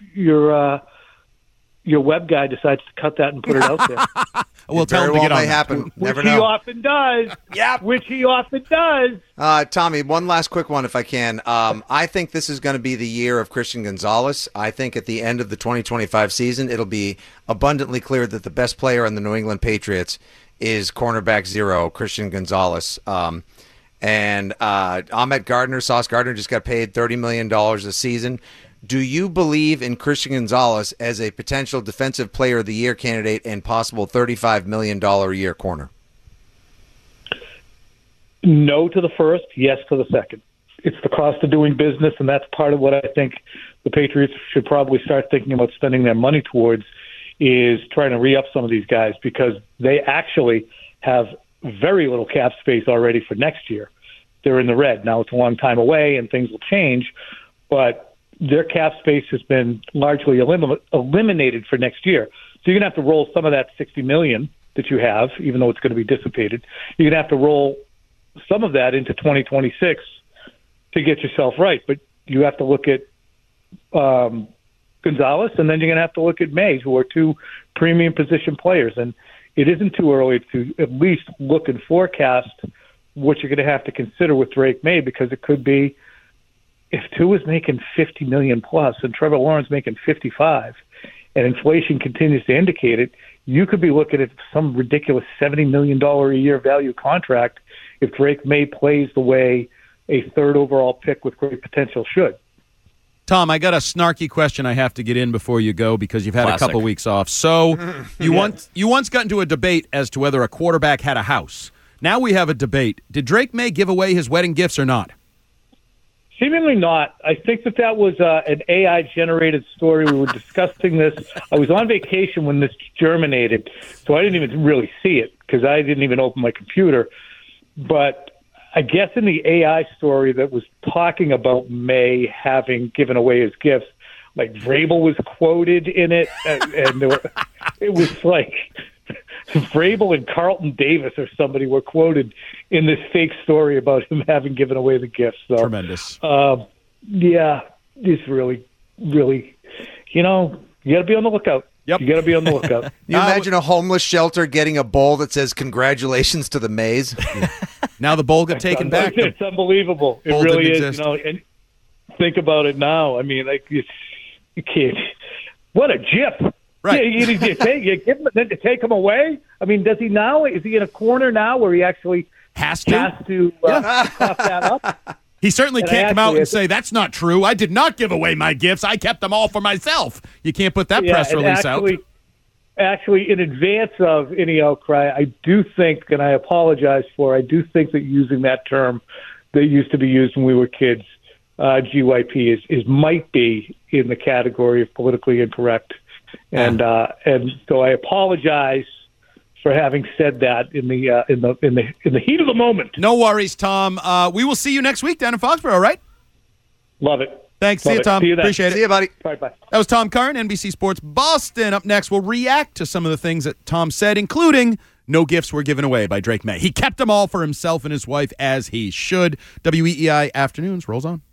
your web guy decides to cut that and put it out there.
We'll tell him to get on that.
Happen. Never
Which
know.
he often does.
Yep.
Which he often does.
Tommy, one last quick one if I can. I think this is going to be the year of Christian Gonzalez. I think at the end of the 2025 season, it'll be abundantly clear that the best player on the New England Patriots is cornerback 0, Christian Gonzalez. And Ahmet Gardner, Sauce Gardner, just got paid $30 million a season. Do you believe in Christian Gonzalez as a potential Defensive Player of the Year candidate and possible $35 million a year corner?
No to the first, yes to the second. It's the cost of doing business, and that's part of what I think the Patriots should probably start thinking about spending their money towards, is trying to re-up some of these guys, because they actually have very little cap space already for next year. They're in the red. Now it's a long time away, and things will change, but their cap space has been largely eliminated for next year. So you're going to have to roll some of that $60 million that you have, even though it's going to be dissipated. You're going to have to roll some of that into 2026 to get yourself right. But you have to look at Gonzalez, and then you're going to have to look at May, who are two premium position players. And it isn't too early to at least look and forecast what you're going to have to consider with Drake May, because it could be, if Tua is making $50 million plus and Trevor Lawrence making $55, and inflation continues to indicate it, you could be looking at some ridiculous $70 million a year value contract if Drake May plays the way a third overall pick with great potential should.
Tom, I got a snarky question I have to get in before you go, because you've had a couple weeks off. So you once got into a debate as to whether a quarterback had a house. Now we have a debate. Did Drake May give away his wedding gifts or not?
Seemingly not. I think that was an AI-generated story. We were discussing this. I was on vacation when this germinated, so I didn't even really see it because I didn't even open my computer. But I guess in the AI story that was talking about May having given away his gifts, like Vrabel was quoted in it, and it was like Vrabel and Carlton Davis or somebody were quoted in this fake story about him having given away the gifts. So,
tremendous.
Yeah, it's really, really, you got to be on the lookout.
Yep.
You got to be on the lookout.
Can you imagine a homeless shelter getting a bowl that says "Congratulations to the Mays"?
Now the bowl got taken back.
It's unbelievable. It really is. And think about it now. I mean, like you can't. What a gyp!
Right?
You give him, then to take him away. I mean, does he now? Is he in a corner now where he actually
has to
cough that up?
He certainly can't come out and say, that's not true. I did not give away my gifts. I kept them all for myself. You can't put that press release out.
Actually, in advance of any outcry, I do think, and I apologize for, I do think that using that term that used to be used when we were kids, GYP, is might be in the category of politically incorrect. And so I apologize for having said that in the heat of the moment.
No worries, Tom. We will see you next week down in Foxborough, right?
Love it.
Thanks. See you, Tom.
See you then.
Appreciate it.
See you, buddy.
Bye.
That was Tom Curran, NBC Sports Boston. Up next, we'll react to some of the things that Tom said, including no gifts were given away by Drake May. He kept them all for himself and his wife, as he should. WEEI Afternoons rolls on.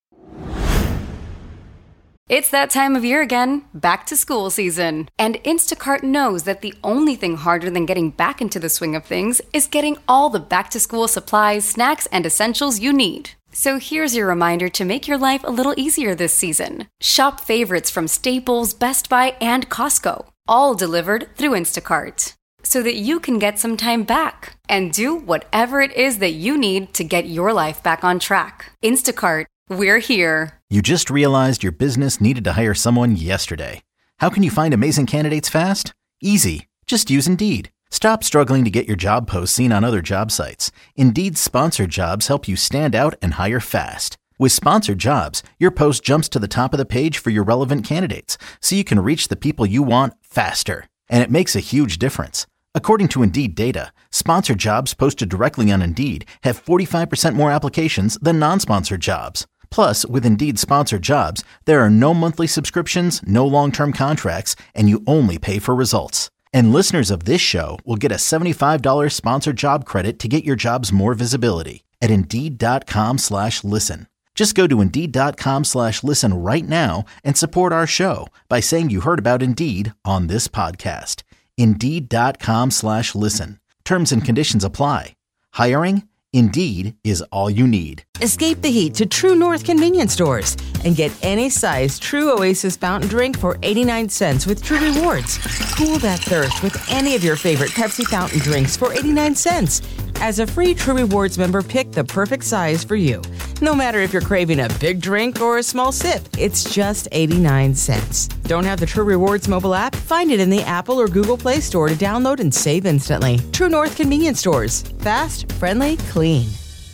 It's that time of year again, back to school season. And Instacart knows that the only thing harder than getting back into the swing of things is getting all the back-to-school supplies, snacks, and essentials you need. So here's your reminder to make your life a little easier this season. Shop favorites from Staples, Best Buy, and Costco, all delivered through Instacart, so that you can get some time back and do whatever it is that you need to get your life back on track. Instacart, we're here.
You just realized your business needed to hire someone yesterday. How can you find amazing candidates fast? Easy. Just use Indeed. Stop struggling to get your job posts seen on other job sites. Indeed's sponsored jobs help you stand out and hire fast. With sponsored jobs, your post jumps to the top of the page for your relevant candidates, so you can reach the people you want faster. And it makes a huge difference. According to Indeed data, sponsored jobs posted directly on Indeed have 45% more applications than non-sponsored jobs. Plus, with Indeed sponsored jobs, there are no monthly subscriptions, no long-term contracts, and you only pay for results. And listeners of this show will get a $75 sponsored job credit to get your jobs more visibility at Indeed.com/listen. Just go to Indeed.com/listen right now and support our show by saying you heard about Indeed on this podcast. Indeed.com/listen. Terms and conditions apply. Hiring? Indeed is all you need.
Escape the heat to True North convenience stores and get any size True Oasis fountain drink for 89 cents with True Rewards. Cool that thirst with any of your favorite Pepsi fountain drinks for 89 cents. As a free True Rewards member, pick the perfect size for you. No matter if you're craving a big drink or a small sip, it's just 89 cents. Don't have the True Rewards mobile app? Find it in the Apple or Google Play Store to download and save instantly. True North convenience stores. Fast, friendly, clean.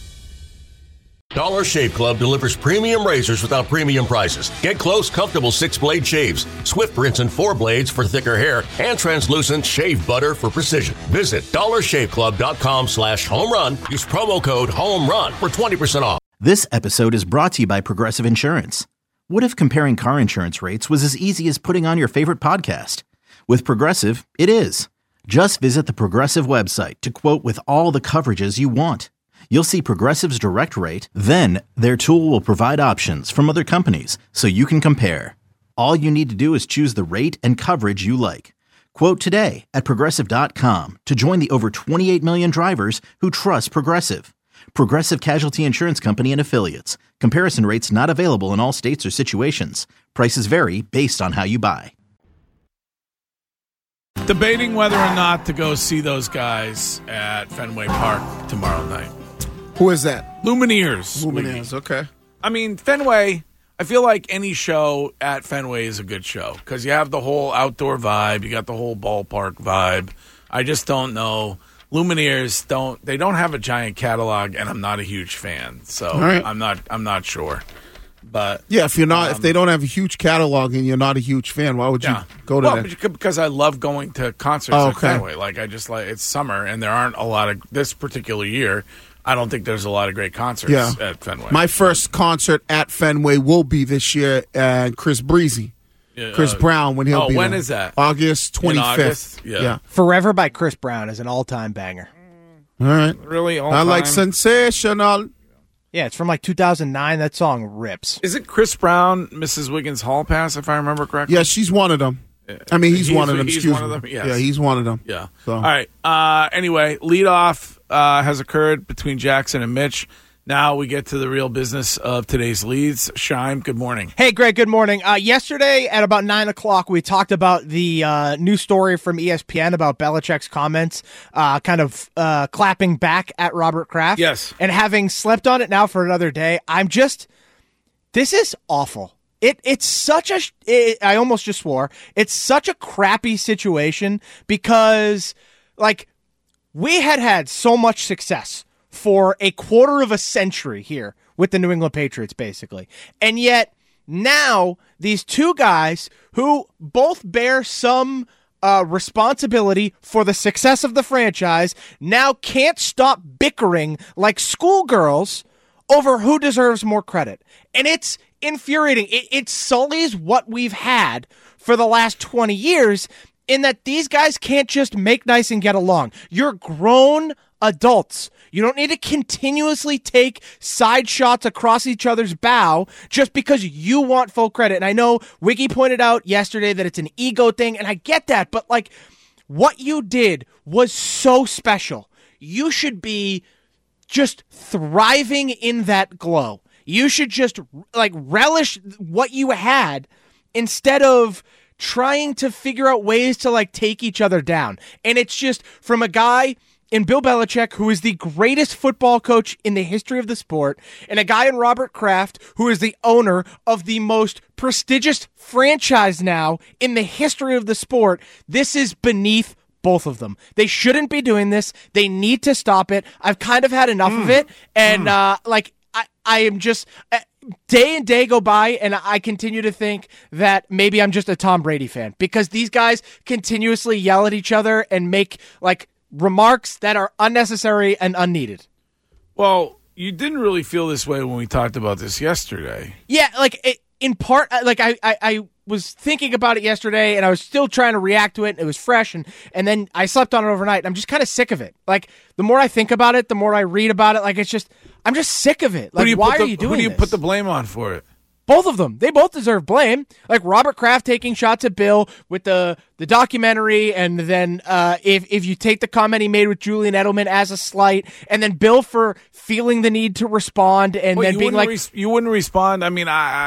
Dollar Shave Club delivers premium razors without premium prices. Get close, comfortable 6-blade shaves, swift rinse and 4 blades for thicker hair, and translucent shave butter for precision. Visit dollarshaveclub.com/homerun. Use promo code HOMERUN for 20% off.
This episode is brought to you by Progressive Insurance. What if comparing car insurance rates was as easy as putting on your favorite podcast? With Progressive, it is. Just visit the Progressive website to quote with all the coverages you want. You'll see Progressive's direct rate, then their tool will provide options from other companies so you can compare. All you need to do is choose the rate and coverage you like. Quote today at Progressive.com to join the over 28 million drivers who trust Progressive. Progressive Casualty Insurance Company and Affiliates. Comparison rates not available in all states or situations. Prices vary based on how you buy.
Debating whether or not to go see those guys at Fenway Park tomorrow night.
Who is that?
Lumineers.
Lumineers, okay.
I mean, Fenway, I feel like any show at Fenway is a good show because you have the whole outdoor vibe, you got the whole ballpark vibe. I just don't know. Lumineers don't have a giant catalog, and I'm not a huge fan, so right. I'm not sure. But
yeah, if they don't have a huge catalog and you're not a huge fan, why would you go to that?
Because I love going to concerts at Fenway. Like it's summer, and there aren't a lot of this particular year. I don't think there's a lot of great concerts at Fenway.
My first concert at Fenway will be this year at Chris Breezy. Chris Brown when he'll be
when
there.
Is that?
August 25th.
August? Yeah.
Forever by Chris Brown is an all-time banger.
All right.
Really all-time?
I like Sensational.
Yeah, it's from like 2009. That song rips.
Is it Chris Brown, Mrs. Wiggins Hall Pass, if I remember correctly?
Yeah, she's one of them. I mean, he's one of them.
He's one of them. Yes.
Yeah, he's one of them.
Yeah.
So.
All right. Anyway, leadoff has occurred between Jackson and Mitch. Now we get to the real business of today's leads. Shime, good morning.
Hey, Greg, good morning. Yesterday at about 9 o'clock, we talked about the new story from ESPN about Belichick's comments, kind of clapping back at Robert Kraft.
Yes.
And having slept on it now for another day, this is awful. It's such I almost just swore. It's such a crappy situation because, like, we had so much success for a quarter of a century here with the New England Patriots, basically. And yet now these two guys who both bear some responsibility for the success of the franchise now can't stop bickering like schoolgirls over who deserves more credit. And it's infuriating. It sullies what we've had for the last 20 years in that these guys can't just make nice and get along. You're grown adults. You don't need to continuously take side shots across each other's bow just because you want full credit. And I know Wiggy pointed out yesterday that it's an ego thing, and I get that, but like, what you did was so special. You should be just thriving in that glow. You should just like relish what you had instead of trying to figure out ways to like take each other down. And it's just from a guy in Bill Belichick, who is the greatest football coach in the history of the sport, and a guy in Robert Kraft, who is the owner of the most prestigious franchise now in the history of the sport. This is beneath both of them. They shouldn't be doing this. They need to stop it. I've kind of had enough of it. And I am just day and day go by, and I continue to think that maybe I'm just a Tom Brady fan because these guys continuously yell at each other and make like remarks that are unnecessary and unneeded.
Well, you didn't really feel this way when we talked about this yesterday.
Yeah, like in part, like I was thinking about it yesterday, and I was still trying to react to it. And it was fresh, and then I slept on it overnight. And I'm just kind of sick of it. Like the more I think about it, the more I read about it. Like I'm just sick of it. Like why are you doing this?
Who do you put the blame on for it?
Both of them. They both deserve blame. Like Robert Kraft taking shots at Bill with the documentary, and then if you take the comment he made with Julian Edelman as a slight, and then Bill for feeling the need to respond and then being like,
you wouldn't respond. I mean,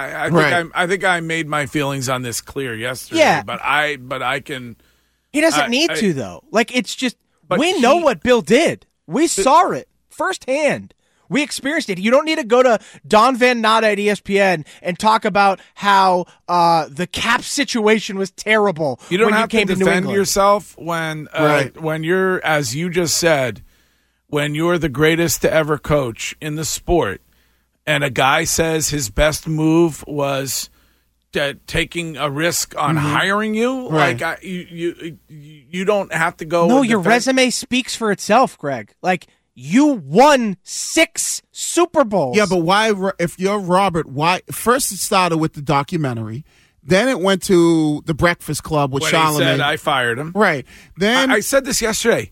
I think I made my feelings on this clear yesterday.
Yeah.
but I can.
He doesn't need to though. Like it's just we know what Bill did. We saw it firsthand. We experienced it. You don't need to go to Don Van Natta at ESPN and talk about how the cap situation was terrible.
You don't
when
have
you came
to
New
defend
England.
yourself when you're, as you just said, when you're the greatest to ever coach in the sport, and a guy says his best move was taking a risk on hiring you.
Right.
Like you don't have to go.
No, your resume speaks for itself, Greg. Like. You won 6 Super Bowls.
Yeah, but why, if you're Robert, why? First it started with the documentary. Then it went to the Breakfast Club with Charlamagne.
He said I fired him.
Right. Then
I said this yesterday.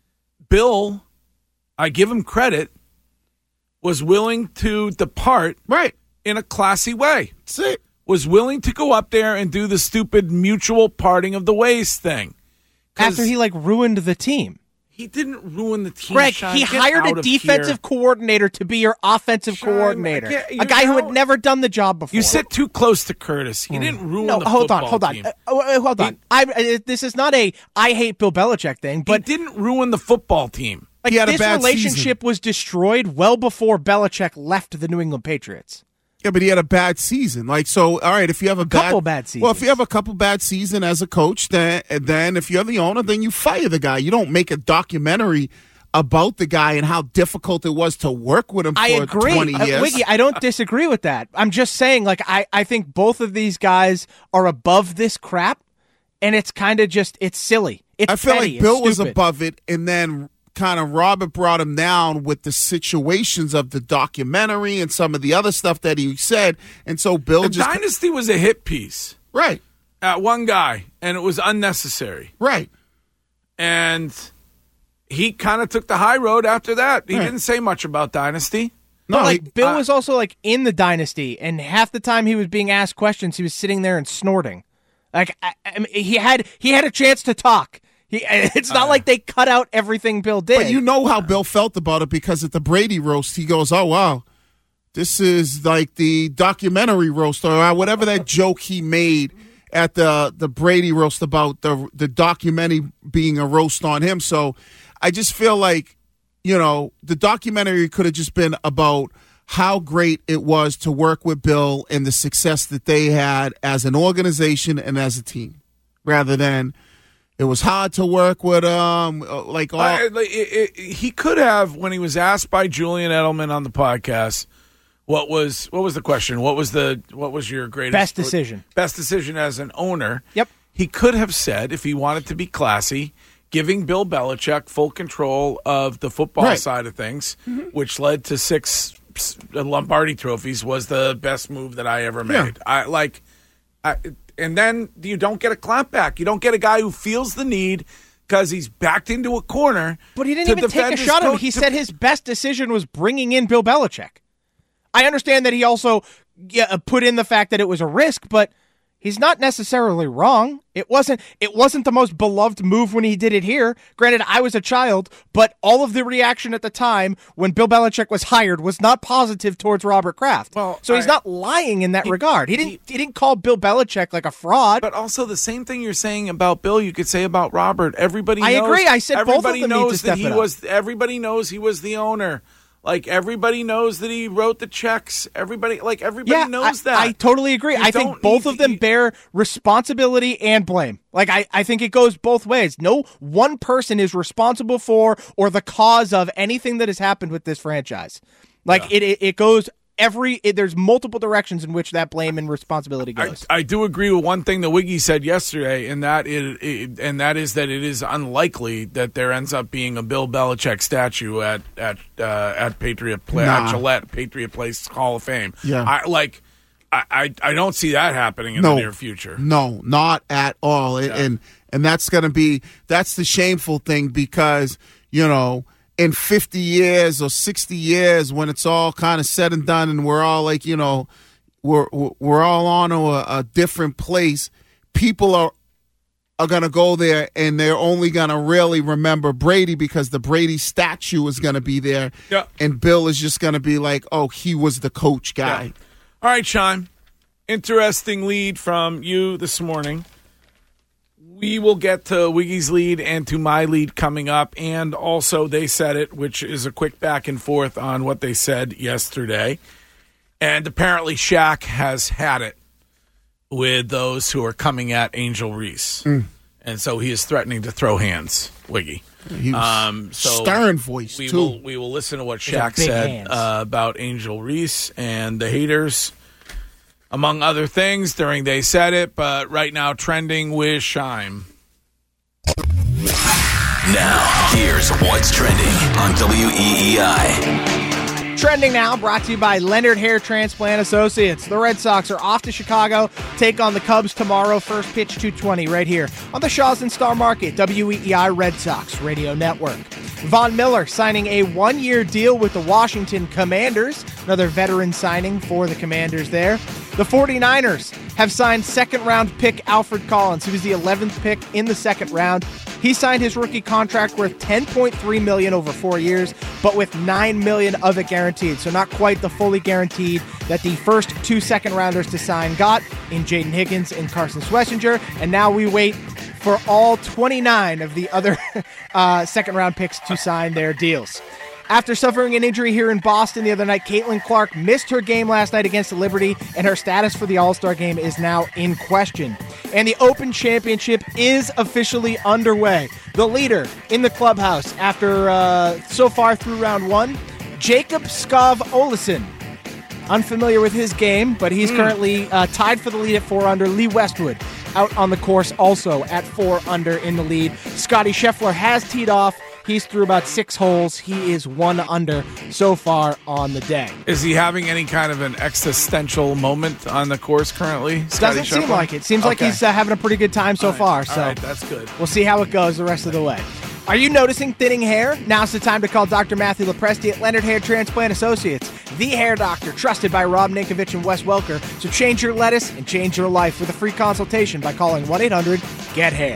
Bill, I give him credit, was willing to depart in a classy way.
That's it.
Was willing to go up there and do the stupid mutual parting of the ways thing.
After he ruined the team.
He didn't ruin the team.
Greg,
Sean.
he
Get
hired
out
a
of
defensive
here.
coordinator to be your offensive coordinator. A guy who had never done the job before.
You sit too close to Curtis. He didn't ruin the
hold
football
on.
team.
Hold on. This is not a I hate Bill Belichick thing, but
he didn't ruin the football team.
He had a
this
bad
relationship was destroyed well before Belichick left the New England Patriots.
Yeah, but he had a bad season. All right, if you have a
couple bad seasons.
Well, if you have a couple bad seasons as a coach, then if you're the owner, then you fire the guy. You don't make a documentary about the guy and how difficult it was to work with him for 20 years.
Wiggy, I don't disagree with that. I'm just saying, I think both of these guys are above this crap, and it's kind of just, it's silly. It's
I feel
petty.
like Bill was
stupid.
above it, and then kind of Robert brought him down with the situations of the documentary and some of the other stuff that he said, and so Bill
the Dynasty was a hit piece.
Right.
At one guy, and it was unnecessary.
Right.
And he kind of took the high road after that. He didn't say much about Dynasty.
No, Bill was also in the Dynasty, and half the time he was being asked questions, he was sitting there and snorting. Like I mean, he had a chance to talk. It's not like they cut out everything Bill did.
But you know how Bill felt about it, because at the Brady roast, he goes, "Oh wow, this is like the documentary roast," or whatever that joke he made at the Brady roast about the documentary being a roast on him. So I just feel like, the documentary could have just been about how great it was to work with Bill and the success that they had as an organization and as a team, rather than it was hard to work with
he could have, when he was asked by Julian Edelman on the podcast, what was the question? What was your greatest
best decision?
Best decision as an owner.
Yep.
He could have said, if he wanted to be classy, giving Bill Belichick full control of the football side of things, which led to 6 Lombardi trophies, was the best move that I ever made. Yeah. And then you don't get a clapback. You don't get a guy who feels the need because he's backed into a corner.
But he didn't even take a shot at him. He said his best decision was bringing in Bill Belichick. I understand that he also put in the fact that it was a risk, but he's not necessarily wrong. It wasn't the most beloved move when he did it here. Granted, I was a child, but all of the reaction at the time when Bill Belichick was hired was not positive towards Robert Kraft.
Well,
so he's not lying in that regard. He didn't call Bill Belichick like a fraud.
But also the same thing you're saying about Bill, you could say about Robert. Everybody knows.
I agree. I said both of them need to step it up.
Everybody knows he was the owner. Like, everybody knows that he wrote the checks. Everybody knows that.
I totally agree. I think both of them bear responsibility and blame. Like, I think it goes both ways. No one person is responsible for or the cause of anything that has happened with this franchise. Like, it goes there's multiple directions in which that blame and responsibility goes.
I do agree with one thing that Wiggy said yesterday, and that is that it is unlikely that there ends up being a Bill Belichick statue at Patriot Place, at Gillette Patriot Place Hall of Fame.
Yeah,
I don't see that happening in the near future.
No, not at all. And that's that's the shameful thing, because in 50 years or 60 years, when it's all kind of said and done, and we're all like, we're all on to a different place, people are going to go there, and they're only going to really remember Brady because the Brady statue is going to be there.
Yeah.
And Bill is just going to be like, oh, he was the coach guy.
Yeah. All right, Sean. Interesting lead from you this morning. We will get to Wiggy's lead and to my lead coming up, and also They Said It, which is a quick back and forth on what they said yesterday. And apparently Shaq has had it with those who are coming at Angel Reese. And so he is threatening to throw hands, Wiggy.
He was stern voice, too.
We will listen to what Shaq said about Angel Reese and the haters, among other things, during They Said It, but right now trending with Shime.
Now, here's what's trending on WEEI.
Trending now, brought to you by Leonard Hair Transplant Associates. The Red Sox are off to Chicago, take on the Cubs tomorrow. First pitch 2:20 right here on the Shaws and Star Market, WEEI Red Sox Radio Network. Von Miller signing a 1-year deal with the Washington Commanders. Another veteran signing for the Commanders there. The 49ers have signed second-round pick Alfred Collins. He was the 11th pick in the second round. He signed his rookie contract worth $10.3 million over 4 years, but with $9 million of it guaranteed. So not quite the fully guaranteed that the first 2 second-rounders to sign got in Jaden Higgins and Carson Schlesinger. And now we wait for all 29 of the other second-round picks to sign their deals. After suffering an injury here in Boston the other night, Caitlin Clark missed her game last night against the Liberty, and her status for the All-Star game is now in question. And the Open Championship is officially underway. The leader in the clubhouse after so far through round 1, Jacob Skov Olesen. Unfamiliar with his game, but he's currently tied for the lead at 4 under. Lee Westwood out on the course also at 4 under in the lead. Scotty Scheffler has teed off. He's through about 6 holes. He is 1 under so far on the day.
Is he having any kind of an existential moment on the course currently?
Doesn't seem like it. Seems like he's having a pretty good time so far. So
all right, that's good.
We'll see how it goes the rest of the way. Are you noticing thinning hair? Now's the time to call Dr. Matthew Lopresti at Leonard Hair Transplant Associates. the hair doctor trusted by Rob Ninkovich and Wes Welker. So change your lettuce and change your life with a free consultation by calling 1-800-GET-HAIR.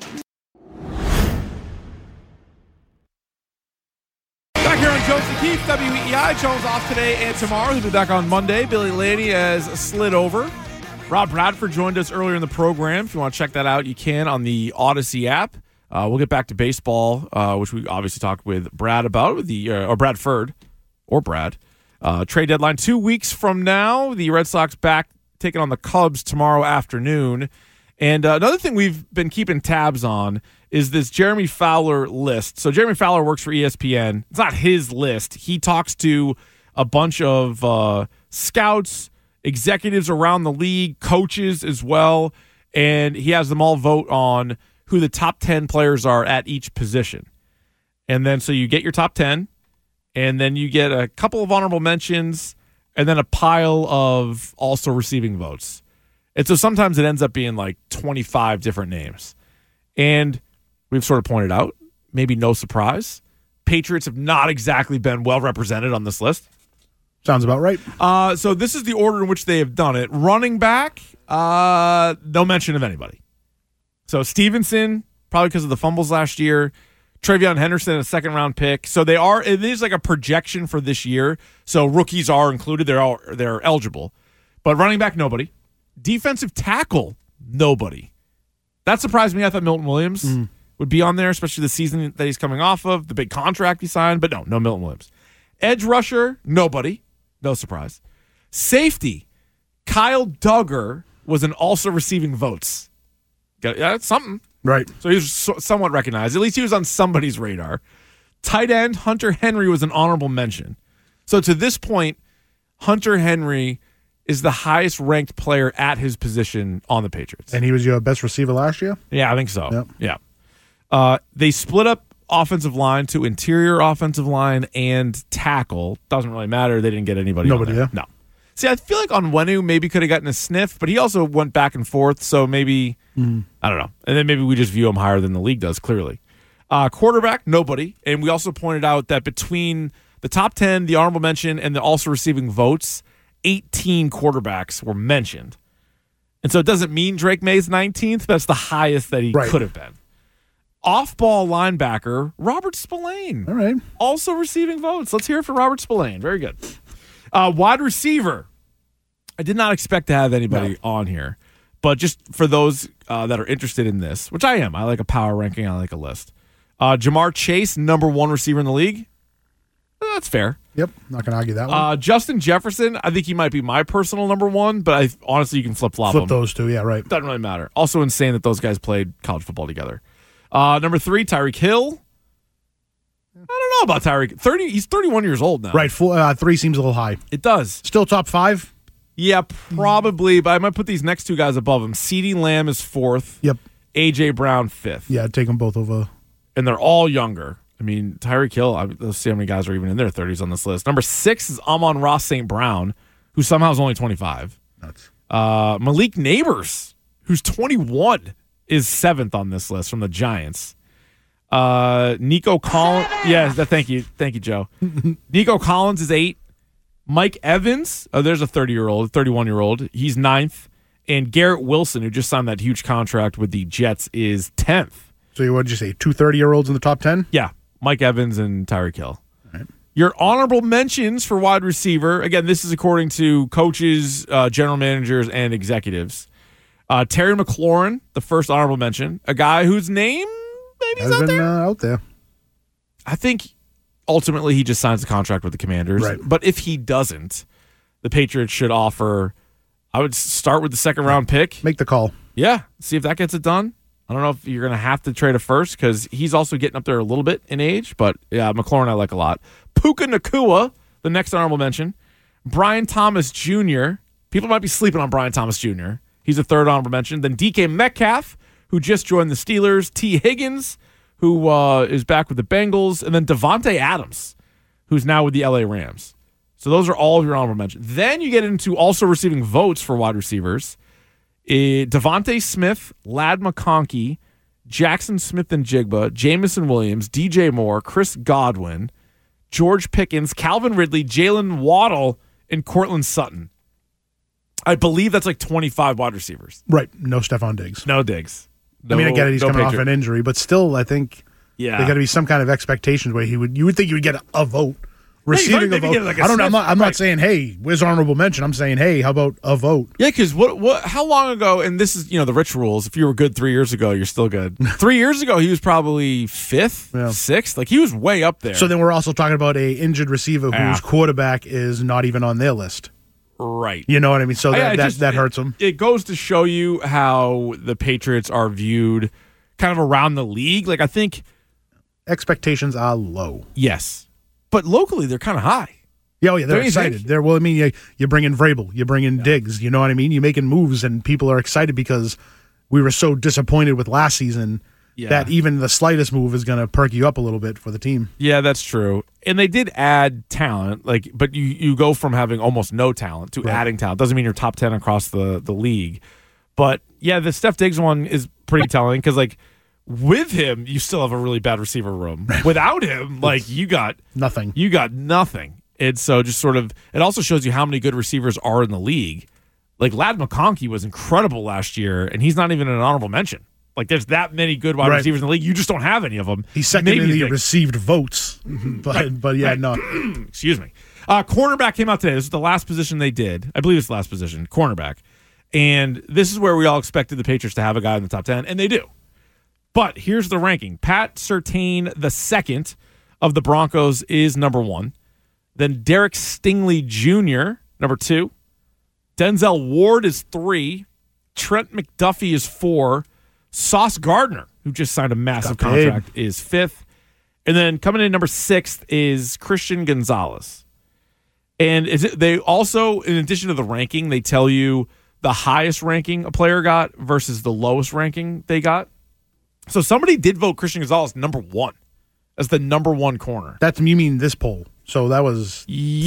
Back here on Jones and Keefe, WEEI. Jones off today and tomorrow. He'll be back on Monday. Billy Laney has slid over. Rob Bradford joined us earlier in the program. If you want to check that out, you can on the Odyssey app. We'll get back to baseball, which we obviously talked with Brad about, with or Bradford, or Brad. Trade deadline 2 weeks from now. The Red Sox back taking on the Cubs tomorrow afternoon. And another thing we've been keeping tabs on is this Jeremy Fowler list. So Jeremy Fowler works for ESPN. It's not his list. He talks to a bunch of scouts, executives around the league, coaches as well, and he has them all vote on who the top 10 players are at each position. And then so you get your top 10, and then you get a couple of honorable mentions, and then a pile of also receiving votes. And so sometimes it ends up being like 25 different names. And we've sort of pointed out, maybe no surprise, Patriots have not exactly been well represented on this list.
Sounds about right.
So this is the order in which they have done it. Running back, no mention of anybody. So Stevenson, probably because of the fumbles last year. Travion Henderson, a second-round pick. So it is like a projection for this year. So rookies are included. They're eligible. But running back, nobody. Defensive tackle, nobody. That surprised me. I thought Milton Williams would be on there, especially the season that he's coming off of, the big contract he signed. But no Milton Williams. Edge rusher, nobody. No surprise. Safety, Kyle Duggar was an also receiving votes. Yeah, that's something.
Right.
So he was somewhat recognized. At least he was on somebody's radar. Tight end, Hunter Henry was an honorable mention. So to this point, Hunter Henry is the highest ranked player at his position on the Patriots.
And he was your best receiver last year?
Yeah, I think so.
Yep.
Yeah. They split up offensive line to interior offensive line and tackle. Doesn't really matter. They didn't get anybody.
Nobody, yeah.
No. See, I feel like Onwenu maybe could have gotten a sniff, but he also went back and forth, so maybe, I don't know. And then maybe we just view him higher than the league does, clearly. Quarterback, nobody. And we also pointed out that between the top 10, the honorable mention, and the also receiving votes, 18 quarterbacks were mentioned. And so it doesn't mean Drake May's 19th, but it's the highest that he could have been. Off-ball linebacker, Robert Spillane.
All right.
Also receiving votes. Let's hear it for Robert Spillane. Very good. Wide receiver. I did not expect to have anybody on here. But just for those that are interested in this, which I am. I like a power ranking. I like a list. Jamar Chase, number 1 receiver in the league. That's fair.
Yep. Not going to argue that one.
Justin Jefferson, I think he might be my personal number 1, but honestly, you can flip-flop them.
Flip those two. Yeah, right.
Doesn't really matter. Also insane that those guys played college football together. Number 3, Tyreek Hill. I don't know about Tyreek. He's 31 years old now.
Right. 3 seems a little high.
It does.
Still top 5?
Yeah, probably. But I might put these next 2 guys above him. CeeDee Lamb is 4th.
Yep.
A.J. Brown 5th.
Yeah, I'd take them both over.
And they're all younger. I mean, Tyreek Hill, let's see how many guys are even in their 30s on this list. Number 6 is Amon-Ra St. Brown, who somehow is only 25.
Nuts.
Malik Neighbors, who's 21, is 7th on this list from the Giants. Nico Collins. Yeah, thank you, Joe. Nico Collins is 8. Mike Evans, there's a 31-year-old. He's 9th. And Garrett Wilson, who just signed that huge contract with the Jets, is 10th.
So what did you say, 2 30-year-olds in the top 10?
Yeah, Mike Evans and Tyreek Hill.
Right.
Your honorable mentions for wide receiver, again, this is according to coaches, general managers, and executives. Terry McLaurin, the first honorable mention, a guy whose name maybe is
out there.
I think ultimately he just signs a contract with the Commanders.
Right.
But if he doesn't, the Patriots should offer, I would start with the second-round pick.
Make the call.
Yeah, see if that gets it done. I don't know if you're going to have to trade a first because he's also getting up there a little bit in age. But, yeah, McLaurin I like a lot. Puka Nacua, the next honorable mention. Brian Thomas Jr. People might be sleeping on Brian Thomas Jr. He's a third honorable mention. Then DK Metcalf, who just joined the Steelers. T. Higgins, who is back with the Bengals. And then Devontae Adams, who's now with the LA Rams. So those are all of your honorable mentions. Then you get into also receiving votes for wide receivers. Devontae Smith, Ladd McConkey, Jackson Smith and Jigba, Jamison Williams, DJ Moore, Chris Godwin, George Pickens, Calvin Ridley, Jalen Waddle, and Cortland Sutton. I believe that's like 25 wide receivers.
Right. No Stephon Diggs.
No Diggs.
I mean, I get it. He's coming off an injury, but still, I think
there
got to be some kind of expectations where you would think he would get a vote. Receiving a vote.
Like
I don't know. I'm not saying, hey, where's honorable mention? I'm saying, hey, how about a vote?
Yeah, because how long ago, and this is, the rich rules, if you were good 3 years ago, you're still good. 3 years ago, he was probably 5th, 6th. Like, he was way up there.
So then we're also talking about a injured receiver whose quarterback is not even on their list.
Right.
You know what I mean? So that hurts them.
It goes to show you how the Patriots are viewed kind of around the league. Like, I think
expectations are low.
Yes. But locally, they're kind of high.
Yeah, they're excited. You bring in Vrabel, you bring in Diggs. You know what I mean? You're making moves, and people are excited because we were so disappointed with last season that even the slightest move is going to perk you up a little bit for the team.
Yeah, that's true. And they did add talent, but you go from having almost no talent to adding talent. Doesn't mean you're top 10 across the league. But yeah, the Steph Diggs one is pretty telling because with him, you still have a really bad receiver room. Without him, you got
nothing.
You got nothing. And so just sort of, it also shows you how many good receivers are in the league. Like Ladd McConkey was incredible last year, and he's not even an honorable mention. Like there's that many good wide receivers in the league. You just don't have any of them.
He's second in the received votes. But no.
Excuse me. Cornerback came out today. This is the last position they did. I believe it's the last position, cornerback. And this is where we all expected the Patriots to have a guy in the top 10, and they do. But here's the ranking. Pat Surtain, the second of the Broncos, is number 1. Then Derek Stingley Jr., number 2. Denzel Ward is 3. Trent McDuffie is 4. Sauce Gardner, who just signed a massive contract, is 5th. And then coming in number 6th is Christian Gonzalez. And they also, in addition to the ranking, they tell you the highest ranking a player got versus the lowest ranking they got. So somebody did vote Christian Gonzalez number 1 as the number 1 corner.
You mean this poll? So that was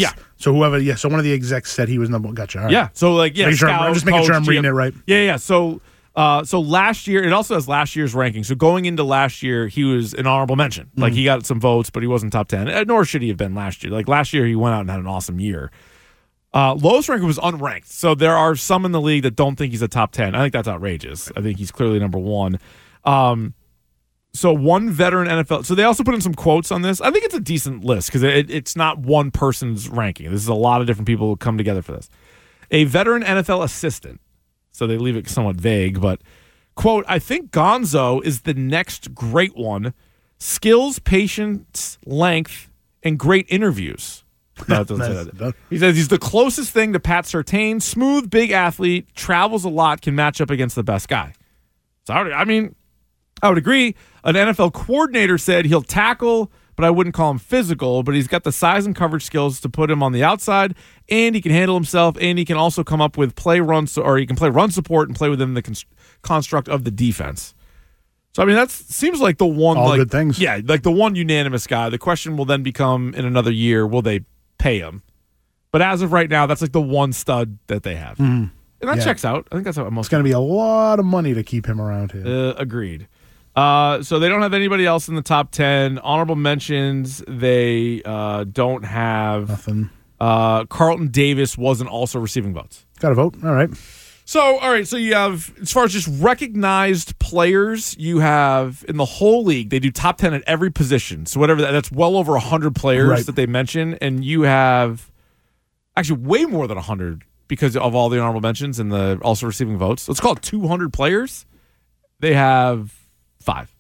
So whoever, so one of the execs said he was number 1. Gotcha. All right.
Yeah. So
I'm just making sure I'm reading it right.
Yeah. So last year, it also has last year's ranking. So going into last year, he was an honorable mention. Like he got some votes, but he wasn't top 10. Nor should he have been last year. Like last year, he went out and had an awesome year. Lowest ranker was unranked. So there are some in the league that don't think he's a top 10. I think that's outrageous. I think he's clearly number 1. So one veteran NFL. So they also put in some quotes on this. I think it's a decent list because it's not one person's ranking. This is a lot of different people who come together for this. A veteran NFL assistant. So they leave it somewhat vague, but quote, I think Gonzo is the next great one. Skills, patience, length, and great interviews. No, it doesn't say that. He says he's the closest thing to Pat Surtain. Smooth, big athlete, travels a lot, can match up against the best guy. So, I would agree. An NFL coordinator said he'll tackle, but I wouldn't call him physical, but he's got the size and coverage skills to put him on the outside, and he can handle himself, and he can also come up with he can play run support and play within the construct of the defense. So, that seems like the one.
All good things.
Yeah, like the one unanimous guy. The question will then become in another year, will they pay him? But as of right now, that's like the one stud that they have. And that checks out. I think that's how most.
It's going to be a lot of money to keep him around here.
Agreed. So they don't have anybody else in the top 10. Honorable mentions, they don't have.
Nothing.
Carlton Davis wasn't also receiving votes.
Got a vote. All right.
So you have, as far as just recognized players, you have in the whole league, they do top 10 at every position. So whatever that's well over 100 players that they mention. And you have actually way more than 100 because of all the honorable mentions and the also receiving votes. Let's call it 200 players. They have 5.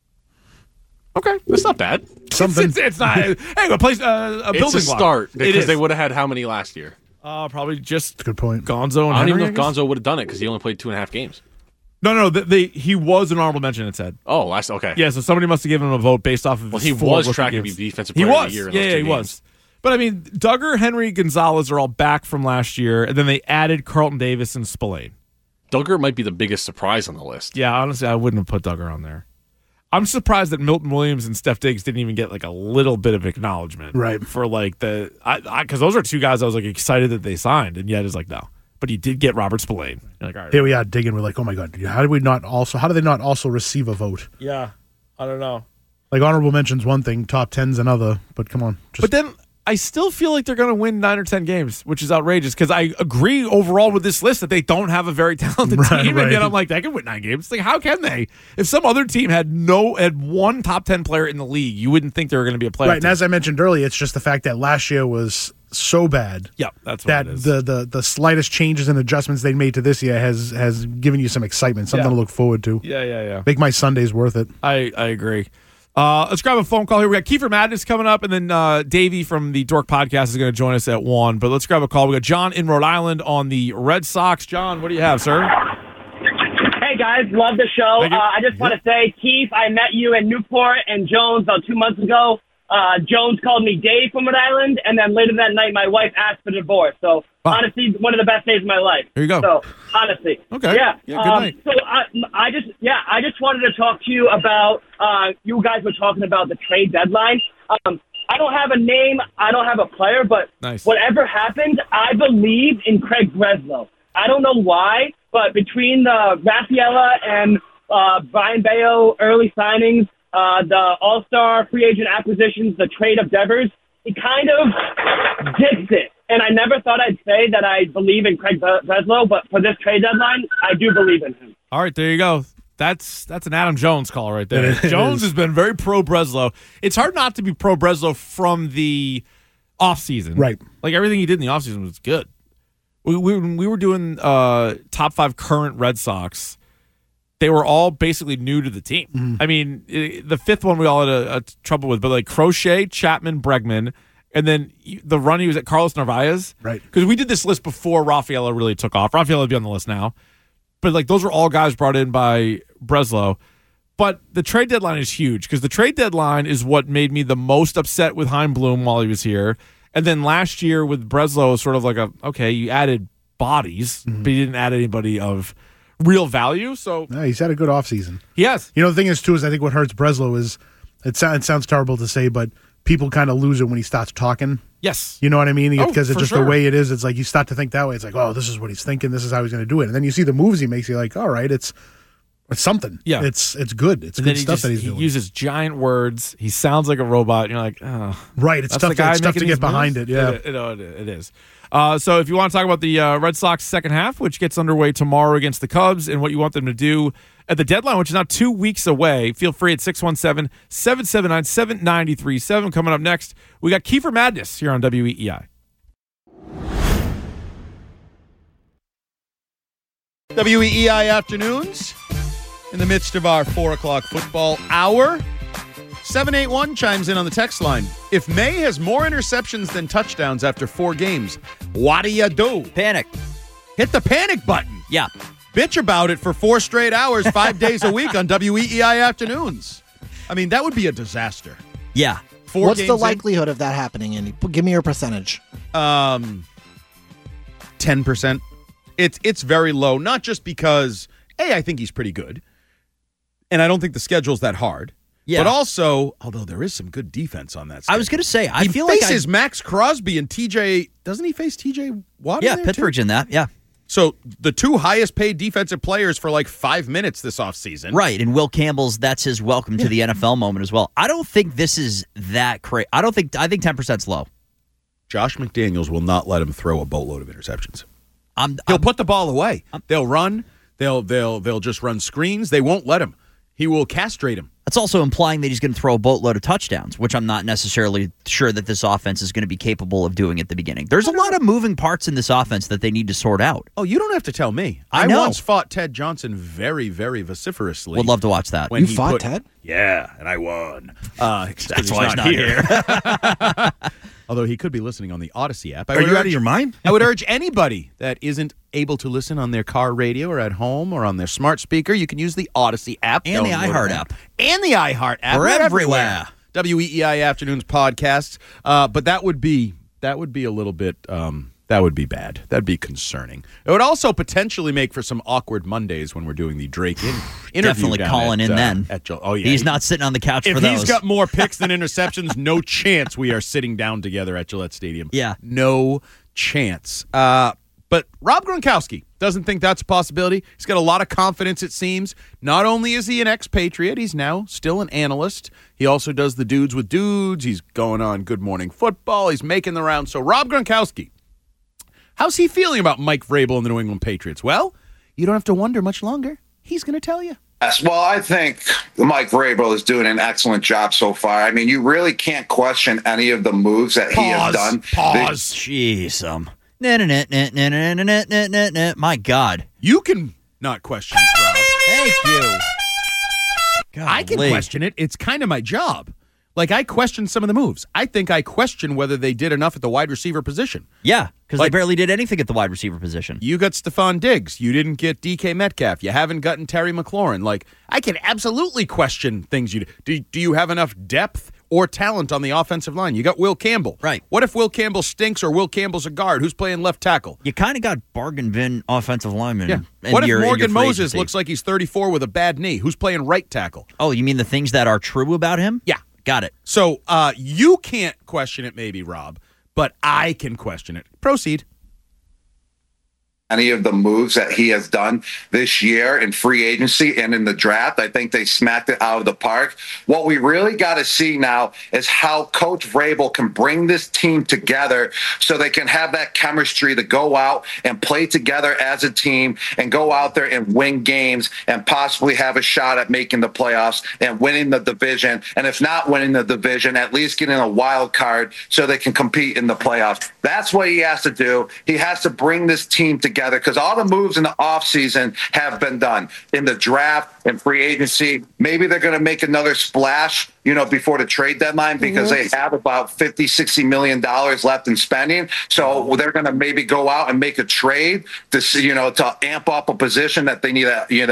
Okay, that's not bad.
It's not. Hey, a place, a building block.
It's a start because they would have had how many last year?
Probably just
that's a good point.
Gonzo and
I don't
Henry,
even know if Gonzo would have done it because he only played 2.5 games.
No, he was an honorable mention. It said.
Oh, okay.
Yeah, so somebody must have given him a vote based off of.
Well, he was tracking to be defensive player of the year.
He was. But Duggar, Henry, Gonzalez are all back from last year, and then they added Carlton Davis and Spillane.
Duggar might be the biggest surprise on the list.
Yeah, honestly, I wouldn't have put Duggar on there. I'm surprised that Milton Williams and Steph Diggs didn't even get like a little bit of acknowledgement, for like because those are two guys I was like excited that they signed, and yet it's like no. But he did get Robert Spillane. You're like, all right.
Here we are digging. We're like, oh my god, how do they not also receive a vote?
Yeah, I don't know.
Like, honorable mention's one thing, top 10's another, but come on.
But then I still feel like they're going to win 9 or 10 games, which is outrageous because I agree overall with this list that they don't have a very talented team. And yet I'm like, they can win 9 games. Like, how can they? If some other team had one top 10 player in the league, you wouldn't think they were going to be a player.
Right, and as I mentioned earlier, it's just the fact that last year was so bad.
Yeah, that's what
that
it is.
The slightest changes and adjustments they made to this year has given you some excitement, something to look forward to.
Yeah.
Make my Sundays worth it.
I agree. Let's grab a phone call here. We got Kiefer Madness coming up, and then Davey from the Dork Podcast is going to join us at 1. But let's grab a call. We got John in Rhode Island on the Red Sox. John, what do you have, sir?
Hey, guys. Love the show. I just want to say, Keith, I met you in Newport and Jones 2 months ago. Jones called me Dave from Rhode Island, and then later that night, my wife asked for divorce. So, honestly, one of the best days of my life.
There you go.
So, honestly.
Okay.
Yeah.
Good night.
So, I just wanted to talk to you about, you guys were talking about the trade deadline. I don't have a name. I don't have a player, but whatever happened, I believe in Craig Breslow. I don't know why, but between the Rafaela and Brian Bayo early signings, the all-star free agent acquisitions, the trade of Devers, he kind of dips it. And I never thought I'd say that I believe in Craig Breslow, but for this trade deadline, I do believe in him.
All right, there you go. That's an Adam Jones call right there. Jones has been very pro Breslow. It's hard not to be pro Breslow from the offseason.
Right.
Like everything he did in the offseason was good. We were doing top 5 current Red Sox. They were all basically new to the team.
Mm-hmm.
I mean, the fifth one we all had a trouble with, but like Crochet, Chapman, Bregman, and then the run he was at Carlos Narvaez.
Right.
Because we did this list before Rafaela really took off. Rafaela would be on the list now. But like those were all guys brought in by Breslow. But the trade deadline is huge because the trade deadline is what made me the most upset with Chaim Bloom while he was here. And then last year with Breslow, sort of like you added bodies, but you didn't add anybody of real value. So
no, he's had a good offseason.
He has.
You know, the thing is, too, is I think what hurts Breslow is, it sounds terrible to say, but people kind of lose it when he starts talking.
Yes.
You know what I mean? Because it's
for
just
sure.
the way it is. It's like you start to think that way. It's like, oh, this is what he's thinking. This is how he's going to do it. And then you see the moves he makes. You're like, all right, it's something.
Yeah.
It's good. It's good stuff that he's doing.
He uses giant words. He sounds like a robot. And you're like, oh.
Right. It's tough to get behind it. Yeah.
It is. So if you want to talk about the Red Sox second half, which gets underway tomorrow against the Cubs, and what you want them to do at the deadline, which is now 2 weeks away, feel free at 617-779-7937. Coming up next, we got Kiefer Madness here on WEEI.
WEEI afternoons in the midst of our 4 o'clock football hour. 781 chimes in on the text line. If May has more interceptions than touchdowns after 4 games, what do you do?
Panic.
Hit the panic button.
Yeah.
Bitch about it for 4 straight hours, 5 days a week on WEEI afternoons. I mean, that would be a disaster.
Yeah.
What's the likelihood of that happening, Andy? Give me your percentage.
10%. It's very low, not just because, I think he's pretty good, and I don't think the schedule's that hard.
Yeah.
But also, although there is some good defense on that schedule.
I was going to say, I
he
feel like
faces Max Crosby and TJ. Doesn't he face TJ Watt?
Yeah, Pittsburgh's in that. Yeah.
So the 2 highest paid defensive players for like 5 minutes this offseason.
Right, and Will Campbell's, that's his welcome to the NFL moment as well. I don't think this is that crazy. I think 10%'s low.
Josh McDaniels will not let him throw a boatload of interceptions. He'll put the ball away. They'll run. They'll just run screens. They won't let him. He will castrate him.
That's also implying that he's going to throw a boatload of touchdowns, which I'm not necessarily sure that this offense is going to be capable of doing at the beginning. There's a lot of moving parts in this offense that they need to sort out.
Oh, you don't have to tell me.
I know.
Once fought Ted Johnson very, very vociferously.
Would love to watch that.
When
you fought Ted?
Yeah, and I won.
That's why he's not here.
Although he could be listening on the Odyssey app.
Are you out of your mind?
I would urge anybody that isn't able to listen on their car radio or at home or on their smart speaker, you can use the Odyssey app.
And the iHeart app.
And the iHeart app.
We're everywhere.
WEEI Afternoons podcasts. But that would be a little bit... that would be bad. That'd be concerning. It would also potentially make for some awkward Mondays when we're doing the Drake interview.
Definitely calling in then.
Oh, yeah.
He's not sitting on the couch for those.
If he's got more picks than interceptions, no chance we are sitting down together at Gillette Stadium.
Yeah.
No chance. But Rob Gronkowski doesn't think that's a possibility. He's got a lot of confidence, it seems. Not only is he an ex-Patriot, he's now still an analyst. He also does the Dudes with Dudes. He's going on Good Morning Football. He's making the rounds. So Rob Gronkowski, how's he feeling about Mike Vrabel and the New England Patriots? Well, you don't have to wonder much longer. He's going to tell you.
Yes, well, I think Mike Vrabel is doing an excellent job so far. I mean, you really can't question any of the moves that he has done.
Pause. Jeez, my God.
You can not question it, Rob.
Thank you.
I can question it. It's kind of my job. Like, I question some of the moves. I think I question whether they did enough at the wide receiver position.
Yeah, because they barely did anything at the wide receiver position.
You got Stephon Diggs. You didn't get DK Metcalf. You haven't gotten Terry McLaurin. Like, I can absolutely question things you do. Do you have enough depth or talent on the offensive line? You got Will Campbell.
Right.
What if Will Campbell stinks or Will Campbell's a guard? Who's playing left tackle?
You kind of got bargain bin offensive linemen.
Yeah. What if Morgan Moses looks like he's 34 with a bad knee? Who's playing right tackle?
Oh, you mean the things that are true about him?
Yeah.
Got it.
So you can't question it maybe, Rob, but I can question it. Proceed.
Any of the moves that he has done this year in free agency and in the draft, I think they smacked it out of the park. What we really got to see now is how Coach Vrabel can bring this team together so they can have that chemistry to go out and play together as a team and go out there and win games and possibly have a shot at making the playoffs and winning the division. And if not winning the division, at least getting a wild card so they can compete in the playoffs. That's what he has to do. He has to bring this team together, because all the moves in the offseason have been done in the draft and free agency. Maybe they're going to make another splash, before the trade deadline, because they have about $50-60 million left in spending. So they're going to maybe go out and make a trade to amp up a position that they need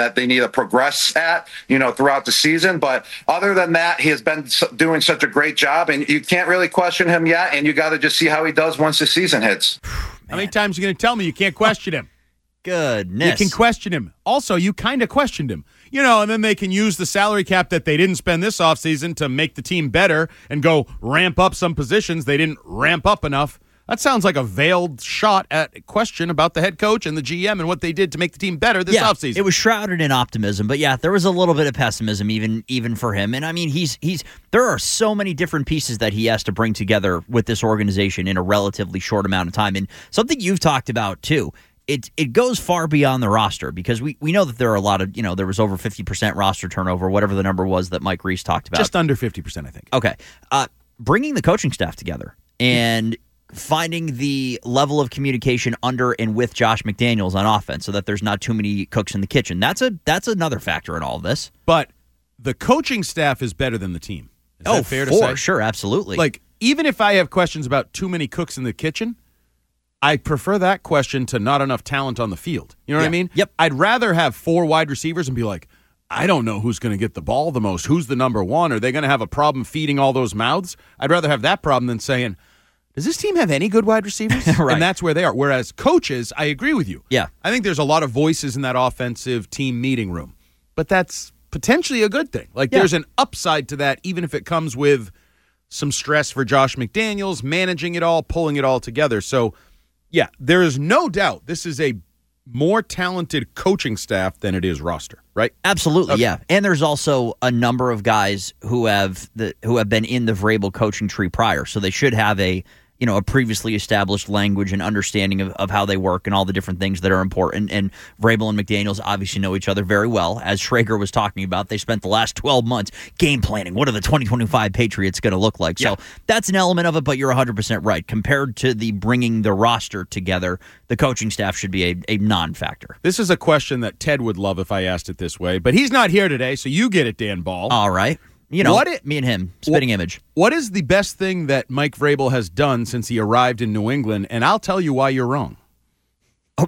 to progress at, throughout the season. But other than that, he has been doing such a great job, and you can't really question him yet. And you got to just see how he does once the season hits.
How many times are you going to tell me you can't question him?
Goodness.
You can question him. Also, you kind of questioned him. And then they can use the salary cap that they didn't spend this offseason to make the team better and go ramp up some positions they didn't ramp up enough. That sounds like a veiled shot at a question about the head coach and the GM and what they did to make the team better this offseason.
It was shrouded in optimism, but there was a little bit of pessimism even for him. And I mean, there are so many different pieces that he has to bring together with this organization in a relatively short amount of time. And something you've talked about too, it goes far beyond the roster, because we know that there are a lot of, there was over 50% roster turnover, whatever the number was that Mike Reese talked about.
Just under 50%, I think.
Okay. Bringing the coaching staff together and finding the level of communication under and with Josh McDaniels on offense so that there's not too many cooks in the kitchen. That's another factor in all of this.
But the coaching staff is better than the team. Is that fair to say?
For sure, absolutely.
Like, even if I have questions about too many cooks in the kitchen, I prefer that question to not enough talent on the field. You know what I mean?
Yep.
I'd rather have 4 wide receivers and be like, I don't know who's going to get the ball the most. Who's the number one? Are they going to have a problem feeding all those mouths? I'd rather have that problem than saying, does this team have any good wide receivers?
Right.
And that's where they are. Whereas coaches, I agree with you.
Yeah.
I think there's a lot of voices in that offensive team meeting room. But that's potentially a good thing. Like, there's an upside to that, even if it comes with some stress for Josh McDaniels, managing it all, pulling it all together. So, yeah, there is no doubt this is a more talented coaching staff than it is roster, right?
Absolutely,
Okay.
yeah. And there's also a number of guys who have been in the Vrabel coaching tree prior, so they should have a previously established language and understanding of how they work and all the different things that are important. And Vrabel and McDaniels obviously know each other very well. As Schrager was talking about, they spent the last 12 months game planning. What are the 2025 Patriots going to look like? So that's an element of it, but you're 100% right. Compared to the bringing the roster together, the coaching staff should be a non-factor.
This is a question that Ted would love if I asked it this way, but he's not here today, so you get it, Dan Ball.
All right. Me and him, spitting image.
What is the best thing that Mike Vrabel has done since he arrived in New England? And I'll tell you why you're wrong.
Oh.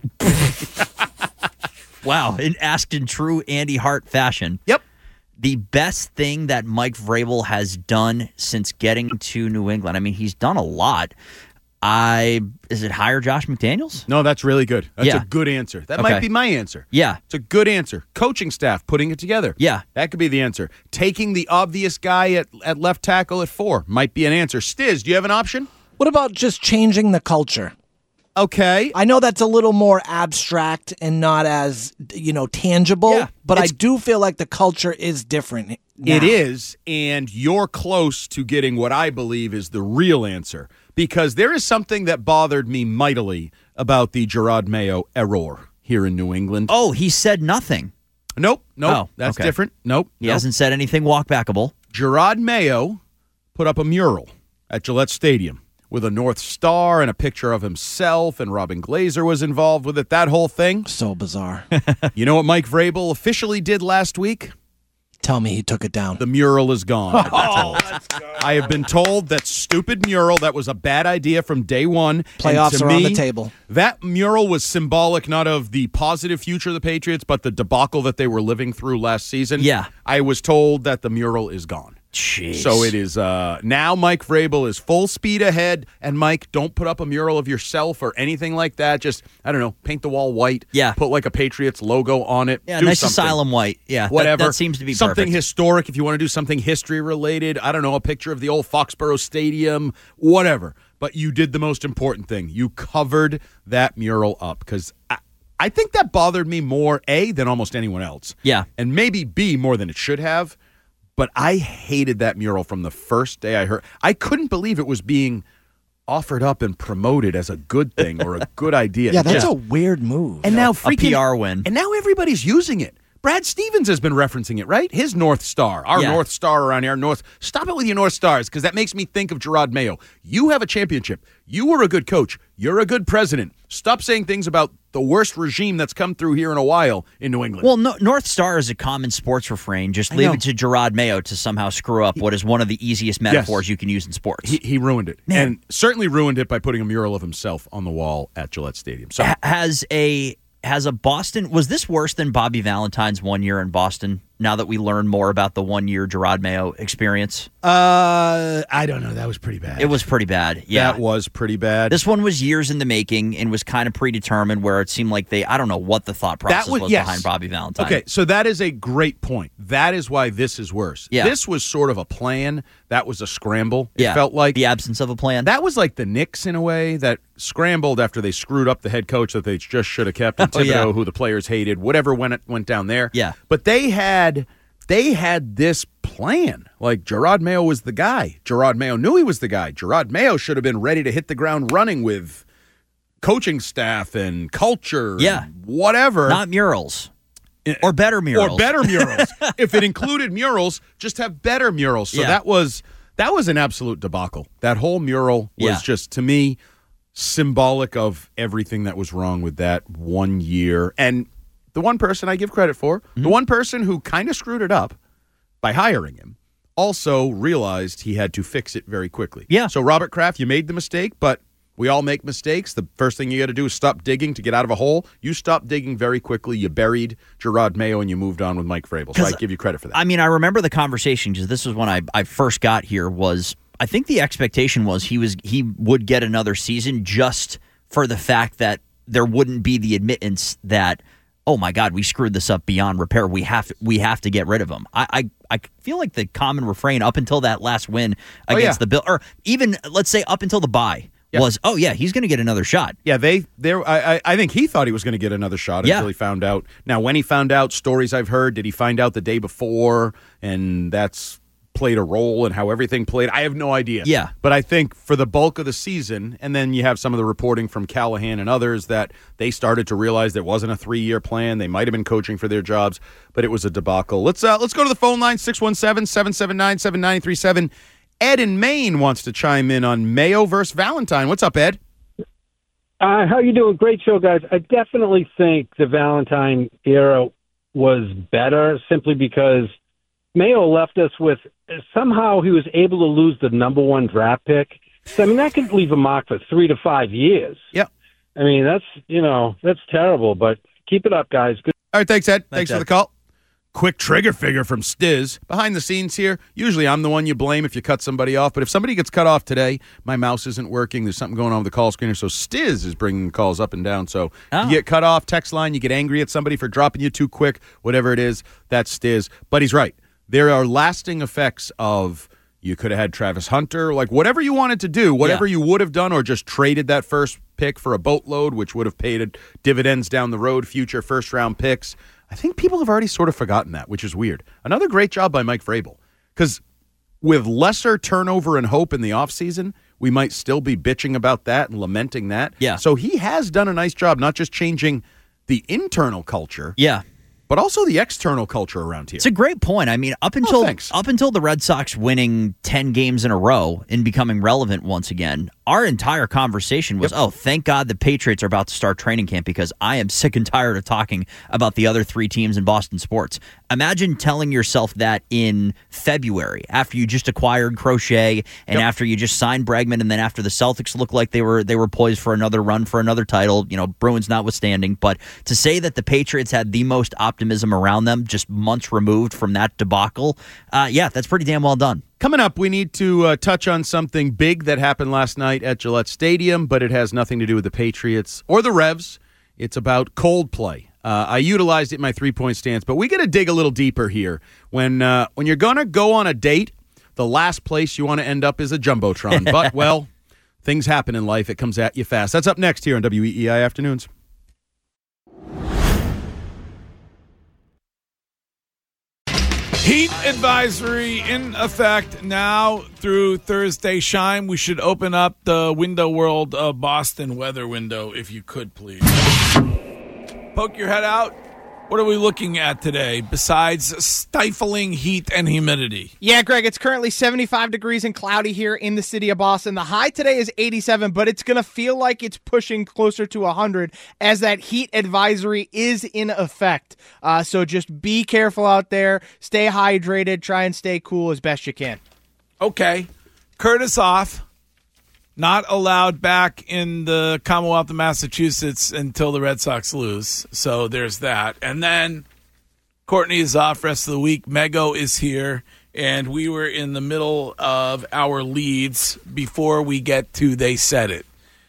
Wow. Asked in true Andy Hart fashion.
Yep.
The best thing that Mike Vrabel has done since getting to New England. I mean, he's done a lot. Is it hire Josh McDaniels?
No, that's really good. That's a good answer. That might be my answer.
Yeah.
It's a good answer. Coaching staff, putting it together.
Yeah.
That could be the answer. Taking the obvious guy at left tackle at 4 might be an answer. Stiz, do you have an option?
What about just changing the culture?
Okay.
I know that's a little more abstract and not as, tangible, but I do feel like the culture is different now.
It is, and you're close to getting what I believe is the real answer, because there is something that bothered me mightily about the Jerod Mayo error here in New England.
Oh, he said nothing.
Nope.
Oh,
that's
okay.
different. Nope.
He hasn't said anything walkbackable.
Jerod Mayo put up a mural at Gillette Stadium with a North Star and a picture of himself, and Robin Glazer was involved with it, that whole thing.
So bizarre.
You know what Mike Vrabel officially did last week?
Tell me he took it down.
The mural is gone. I have been told that stupid mural, that was a bad idea from day one.
Playoffs are on the table.
That mural was symbolic not of the positive future of the Patriots, but the debacle that they were living through last season.
Yeah.
I was told that the mural is gone.
Jeez.
So it is now Mike Vrabel is full speed ahead. And Mike, don't put up a mural of yourself or anything like that. Just, I don't know, paint the wall white.
Yeah.
Put like a Patriots logo on it.
Yeah,
do
nice
something.
asylum white. Yeah,
whatever.
That seems to be
something
perfect.
Historic. If you want to do something history related, I don't know, a picture of the old Foxborough Stadium, whatever. But you did the most important thing. You covered that mural up, because I think that bothered me more, A, than almost anyone else.
Yeah.
And maybe B, more than it should have. But I hated that mural from the first day I heard. I couldn't believe it was being offered up and promoted as a good thing or a good idea.
Yeah, that's a weird move.
And now
a PR win.
And now everybody's using it. Brad Stevens has been referencing it, right? His North Star, our North Star around here. Stop it with your North Stars, because that makes me think of Jerod Mayo. You have a championship. You were a good coach. You're a good president. Stop saying things about the worst regime that's come through here in a while in New England.
Well, North Star is a common sports refrain. Just leave it to Jerod Mayo to somehow screw up what is one of the easiest metaphors you can use in sports.
He ruined it. Man. And certainly ruined it by putting a mural of himself on the wall at Gillette Stadium. So
Has a Boston, was this worse than Bobby Valentine's 1 year in Boston, now that we learn more about the 1 year Jerod Mayo experience?
I don't know. That was pretty bad.
It was pretty bad. Yeah.
That was pretty bad.
This one was years in the making and was kind of predetermined, where it seemed like I don't know what the thought process was behind Bobby Valentine.
Okay, so that is a great point. That is why this is worse.
Yeah.
This was sort of a plan. That was a scramble. It felt like
the absence of a plan.
That was like the Knicks in a way, that scrambled after they screwed up the head coach that they just should have kept, and Thibodeau, who the players hated, whatever went down there.
Yeah.
But they had this plan. Like, Jerod Mayo was the guy. Jerod Mayo knew he was the guy. Jerod Mayo should have been ready to hit the ground running with coaching staff and culture. And whatever.
Not murals. Or better murals.
If it included murals, just have better murals. So that was an absolute debacle. That whole mural was just, to me, symbolic of everything that was wrong with that 1 year. And the one person I give credit for, the one person who kind of screwed it up by hiring him, also realized he had to fix it very quickly.
Yeah.
So, Robert Kraft, you made the mistake, but we all make mistakes. The first thing you got to do is stop digging to get out of a hole. You stopped digging very quickly. You buried Jerod Mayo, and you moved on with Mike Vrabel. So I give you credit for that.
I mean, I remember the conversation, because this was when I first got here, was I think the expectation was he would get another season, just for the fact that there wouldn't be the admittance that, oh my God, we screwed this up beyond repair. We have to get rid of him. I feel like the common refrain up until that last win against the Bills, or even let's say up until the bye, was, oh yeah, he's going to get another shot.
Yeah, I think he thought he was going to get another shot until he found out. Now, when he found out, stories I've heard, did he find out the day before, and that's played a role in how everything played? I have no idea.
Yeah.
But I think for the bulk of the season, and then you have some of the reporting from Callahan and others, that they started to realize there wasn't a 3-year plan. They might have been coaching for their jobs, but it was a debacle. Let's go to the phone line, 617-779-7937. Ed in Maine wants to chime in on Mayo versus Valentine. What's up, Ed?
How you doing? Great show, guys. I definitely think the Valentine era was better, simply because Mayo left us with, somehow he was able to lose the number 1 draft pick. So, I mean, that could leave a mark for 3 to 5 years.
Yep.
I mean, that's terrible, but keep it up, guys. Good.
All right, thanks, Ed. Thanks for the call. Quick trigger figure from Stiz. Behind the scenes here, usually I'm the one you blame if you cut somebody off, but if somebody gets cut off today, my mouse isn't working, there's something going on with the call screener, so Stiz is bringing calls up and down. So you get cut off, text line, you get angry at somebody for dropping you too quick, whatever it is, that's Stiz. But he's right. There are lasting effects of You could have had Travis Hunter, like whatever you wanted to do, whatever you would have done, or just traded that first pick for a boatload, which would have paid dividends down the road, future first-round picks. I think people have already sort of forgotten that, which is weird. Another great job by Mike Vrabel, because with lesser turnover and hope in the offseason, we might still be bitching about that and lamenting that.
Yeah.
So he has done a nice job, not just changing the internal culture.
Yeah.
But also the external culture around here.
It's a great point. I mean, up until the Red Sox winning 10 games in a row and becoming relevant once again, our entire conversation was, thank God the Patriots are about to start training camp because I am sick and tired of talking about the other three teams in Boston sports. Imagine telling yourself that in February after you just acquired Crochet and after you just signed Bregman, and then after the Celtics looked like they were poised for another run for another title, Bruins notwithstanding. But to say that the Patriots had the most optimism around them just months removed from that debacle, that's pretty damn well done.
Coming up, we need to touch on something big that happened last night at Gillette Stadium, but it has nothing to do with the Patriots or the Revs. It's about Coldplay. I utilized it in my three-point stance, but we got to dig a little deeper here. When you're going to go on a date, the last place you want to end up is a Jumbotron. But, well, things happen in life. It comes at you fast. That's up next here on WEEI Afternoons.
Heat advisory in effect now through Thursday. Shime, we should open up the Window World Boston weather window, if you could, please. Poke your head out. What are we looking at today besides stifling heat and humidity?
Yeah, Greg, it's currently 75 degrees and cloudy here in the city of Boston. The high today is 87, but it's going to feel like it's pushing closer to 100 as that heat advisory is in effect. So just be careful out there. Stay hydrated. Try and stay cool as best you can.
Okay. Curtis off. Not allowed back in the Commonwealth of Massachusetts until the Red Sox lose. So there's that. And then Courtney is off rest of the week. Mego is here. And we were in the middle of our leads before we get to They Said It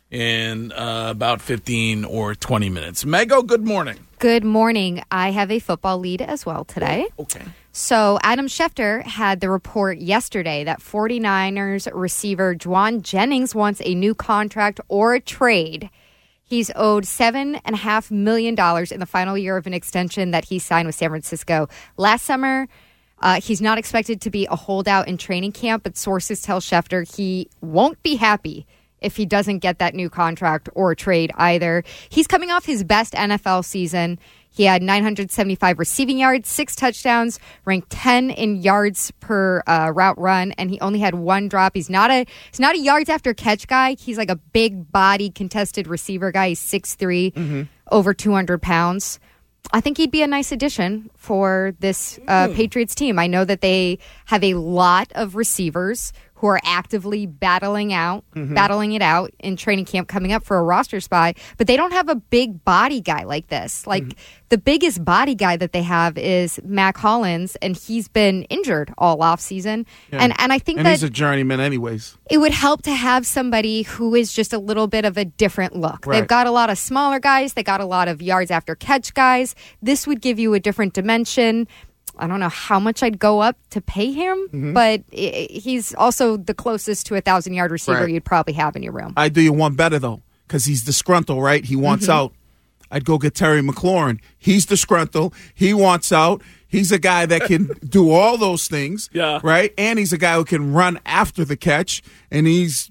in about 15 or 20 minutes. Mego, good morning.
Good morning. I have a football lead as well today.
Okay.
So Adam Schefter had the report yesterday that 49ers receiver Juwan Jennings wants a new contract or a trade. He's owed $7.5 million in the final year of an extension that he signed with San Francisco last summer. He's not expected to be a holdout in training camp, but sources tell Schefter he won't be happy if he doesn't get that new contract or trade either. He's coming off his best NFL season. He had 975 receiving yards, 6 touchdowns, ranked 10 in yards per route run, and he only had 1 drop. He's not a yards after catch guy. He's like a big body contested receiver guy. He's 6'3", over 200 pounds. I think he'd be a nice addition for this Patriots team. I know that they have a lot of receivers who are actively battling it out in training camp coming up for a roster spot, but they don't have a big body guy like this. Like the biggest body guy that they have is Mac Hollins, and he's been injured all offseason. Yeah. And I think that
he's a journeyman anyways.
It would help to have somebody who is just a little bit of a different look.
Right.
They've got a lot of smaller guys. They got a lot of yards after catch guys. This would give you a different dimension. I don't know how much I'd go up to pay him, but he's also the closest to a 1,000-yard receiver you'd probably have in your room.
I do you one better, though, because he's disgruntled, right? He wants out. I'd go get Terry McLaurin. He's disgruntled. He wants out. He's a guy that can do all those things, right? And he's a guy who can run after the catch, and he's,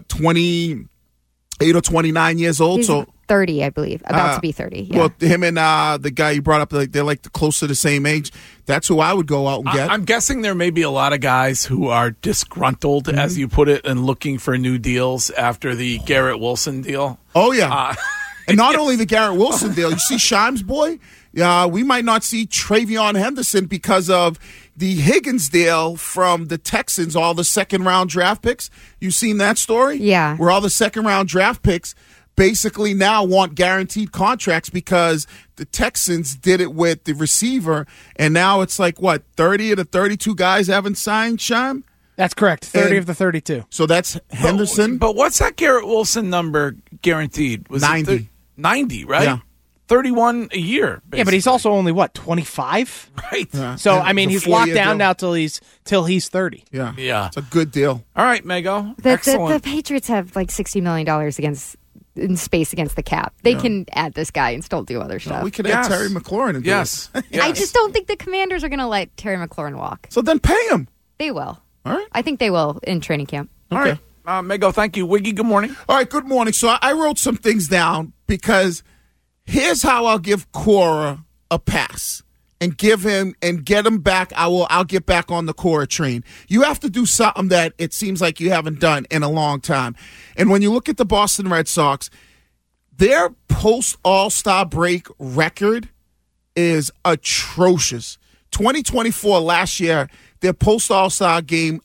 28 or 29 years old?
He's 30, I believe. About to be 30. Yeah.
Well, him and the guy you brought up, they're like close to the same age. That's who I would go out and get.
I'm guessing there may be a lot of guys who are disgruntled, as you put it, and looking for new deals after the Garrett Wilson deal.
Oh, yeah. And not only the Garrett Wilson deal. You see Shime's boy? We might not see Travion Henderson because of the Higgins deal from the Texans, all the second-round draft picks. You seen that story?
Yeah.
Where all the second-round draft picks basically now want guaranteed contracts because the Texans did it with the receiver, and now it's like, 30 of the 32 guys haven't signed, Shime?
That's correct, 30 of the 32.
So that's Henderson.
But what's that Garrett Wilson number guaranteed? Was
90.
It 90, right?
Yeah.
$31 a year. Basically.
Yeah, but he's also only 25,
right?
Yeah.
So
And
I mean,
it's a
he's locked
4-year
down
deal.
now till he's 30.
Yeah,
yeah,
it's a good deal.
All right, Mego.
The
Excellent.
Patriots have like $60 million in space against the cap. They can add this guy and still do other stuff.
We could add Terry McLaurin. And do
Yes.
it.
I just don't think the Commanders are going to let Terry McLaurin walk.
So then pay him.
They will.
All right.
I think they will in training camp.
All right. Mego, thank you. Wiggy, good morning.
All right, good morning. So I wrote some things down because here's how I'll give Cora a pass and get him back. I'll get back on the Cora train. You have to do something that it seems like you haven't done in a long time. And when you look at the Boston Red Sox, their post All-Star break record is atrocious. 2024 last year, their post All-Star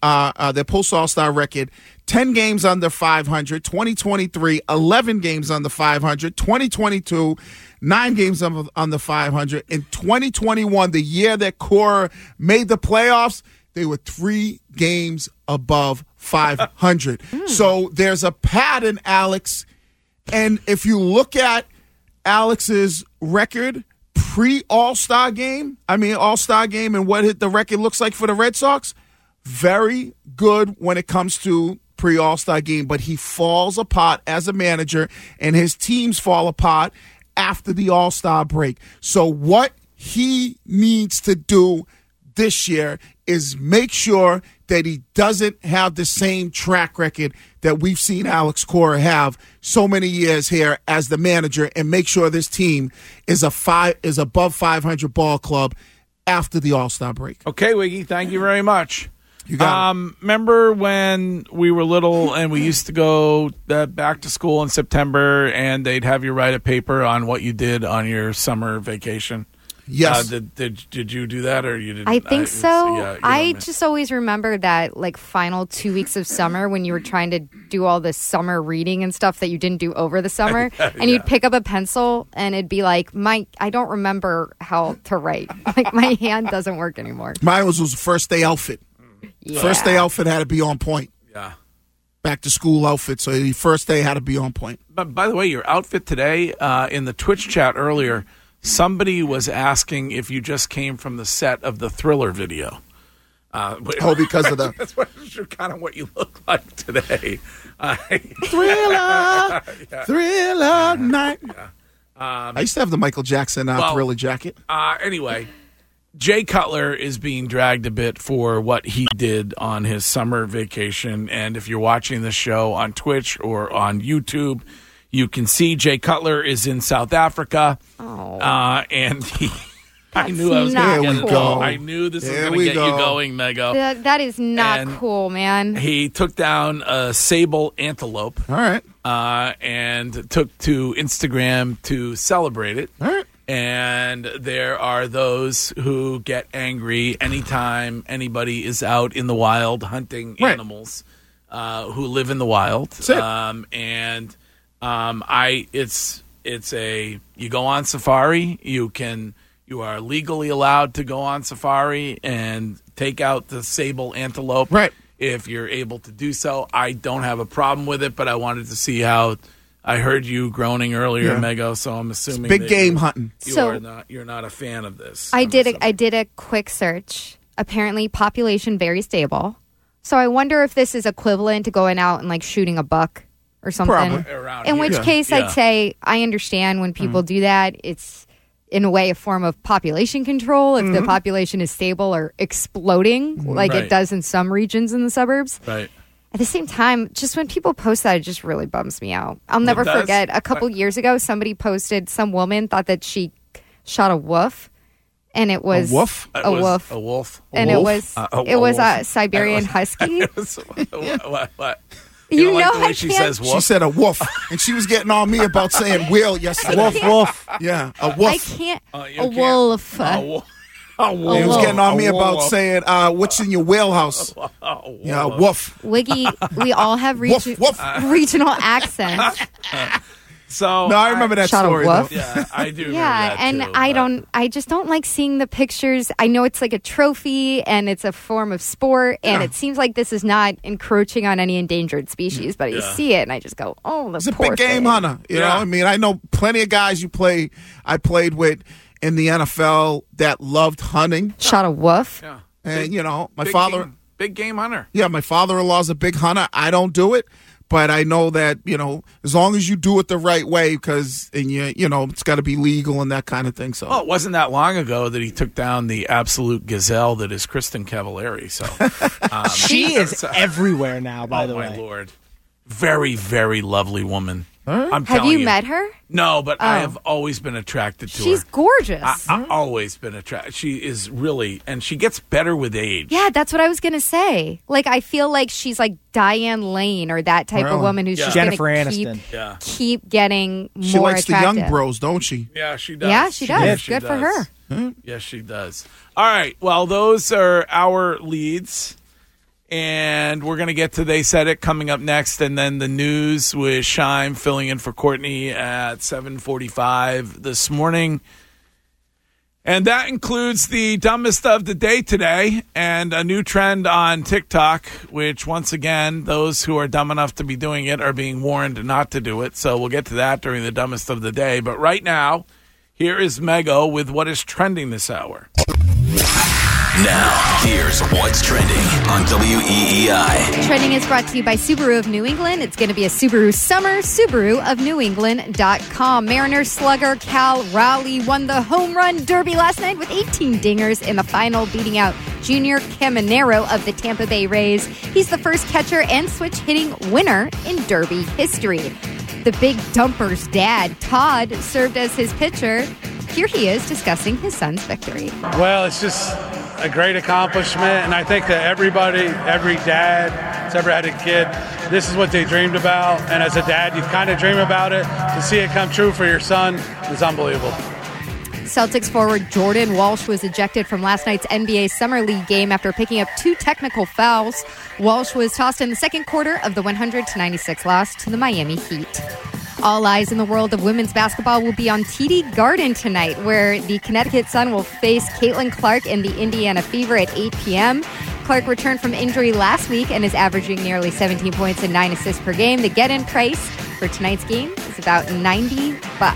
record, 10 games under 500. 2023, 11 games under 500. 2022, 9 games under 500. In 2021, the year that Cora made the playoffs, they were 3 games above 500. So there's a pattern, Alex. And if you look at Alex's record pre-All-Star game, All-Star game and what the record looks like for the Red Sox, very good when it comes to pre-All-Star game, but he falls apart as a manager and his teams fall apart after the All-Star break. So what he needs to do this year is make sure that he doesn't have the same track record that we've seen Alex Cora have so many years here as the manager, and make sure this team is above 500 ball club after the All-Star break.
Okay, Wiggy, thank you very much.
You got it.
Remember when we were little and we used to go back to school in September and they'd have you write a paper on what you did on your summer vacation?
Yes.
Did you do that or you didn't?
I think so.
Yeah,
I just always remember that like final 2 weeks of summer when you were trying to do all this summer reading and stuff that you didn't do over the summer, and you'd pick up a pencil and it'd be like, I don't remember how to write. Like my hand doesn't work anymore.
Mine was the first day outfit.
Yeah.
First day outfit had to be on point.
Yeah.
Back to school outfit. So the first day had to be on point.
But by the way, your outfit today in the Twitch chat earlier, somebody was asking if you just came from the set of the Thriller video.
Because of the...
That's kind of what you look like today.
Thriller night. Yeah. I used to have the Michael Jackson Thriller jacket.
Anyway, Jay Cutler is being dragged a bit for what he did on his summer vacation. And if you're watching the show on Twitch or on YouTube, you can see Jay Cutler is in South Africa. And he... I knew I was going to get
cool.
I knew this was going to get you going, Mego.
That is not cool, man.
He took down a sable antelope.
All right.
And took to Instagram to celebrate it.
All right.
And there are those who get angry anytime anybody is out in the wild hunting animals who live in the wild.
That's it.
You go on safari, you are legally allowed to go on safari and take out the sable antelope.
Right.
If you're able to do so. I don't have a problem with it, but I wanted to see how. I heard you groaning earlier, Mego, so I'm assuming
big game hunting.
You're not a fan of this.
I did a quick search. Apparently, population very stable. So I wonder if this is equivalent to going out and like shooting a buck or something.
Probably.
In which case, I'd say I understand when people do that. It's in a way a form of population control if the population is stable or exploding like it does in some regions in the suburbs.
Right.
At the same time, just when people post that, it just really bums me out. I'll never forget a couple years ago, somebody posted, some woman thought that she shot a wolf, and it was
a wolf.
A wolf.
And it was a Siberian husky.
What?
You
like
know
the way
I
she
can't.
says wolf?
She said a wolf, and she was getting on me about saying "will" yesterday.
Wolf.
Yeah, a wolf.
I can't. A wolf.
He was getting on me about saying, what's in your wheelhouse? Yeah, woof.
Wiggy, we all have regional accents.
So
no, I remember that
Shot a
story.
woof.
Though.
Yeah, I do.
Yeah,
remember that
and
too,
I just don't like seeing the pictures. I know it's like a trophy and it's a form of sport, and it seems like this is not encroaching on any endangered species. But you see it, and I just go, "Oh,
He's a big game hunter." You know, I mean, I know plenty of guys I played with in the NFL that loved hunting.
Shot a wolf.
Yeah,
and you know, my
big
father,
big game hunter.
Yeah, my father-in-law's a big hunter. I don't do it. But I know that, you know, as long as you do it the right way, because you know, it's got to be legal and that kind of thing. So,
well, it wasn't that long ago that he took down the absolute gazelle that is Kristen Cavallari. So
she is everywhere now. By the way,
my Lord, very, very lovely woman. I'm
Have
telling
you met her?
No, but I have always been attracted to her.
She's gorgeous.
I've always been attracted. She is really, and she gets better with age.
Yeah, that's what I was going to say. Like, I feel like she's like Diane Lane or that type of woman who's just
Jennifer
going to
Aniston.
keep getting more
she likes
attractive.
the young bros, don't she?
Yeah, she does.
Yeah, she does.
Yes,
Good
she
for
does.
her.
Yes, she does. All right. Well, those are our leads. And we're going to get to They Said It coming up next. And then the news with Shime filling in for Courtney at 7:45 this morning. And that includes the dumbest of the day today and a new trend on TikTok, which, once again, those who are dumb enough to be doing it are being warned not to do it. So we'll get to that during the dumbest of the day. But right now, here is Mego with what is trending this hour.
Now, here's what's trending on WEEI.
Trending is brought to you by Subaru of New England. It's going to be a Subaru summer. SubaruofNewEngland.com. Mariners slugger Cal Raleigh won the home run derby last night with 18 dingers in the final, beating out Junior Caminero of the Tampa Bay Rays. He's the first catcher and switch hitting winner in derby history. The Big Dumper's dad, Todd, served as his pitcher. Here he is discussing his son's victory.
Well, it's just a great accomplishment, and I think that every dad that's ever had a kid, this is what they dreamed about, and as a dad, you kind of dream about it. To see it come true for your son is unbelievable.
Celtics forward Jordan Walsh was ejected from last night's NBA Summer League game after picking up 2 technical fouls. Walsh was tossed in the second quarter of the 100-96 loss to the Miami Heat. All eyes in the world of women's basketball will be on TD Garden tonight, where the Connecticut Sun will face Caitlin Clark and the Indiana Fever at 8 p.m. Clark returned from injury last week and is averaging nearly 17 points and 9 assists per game. The get-in price for tonight's game is about $90.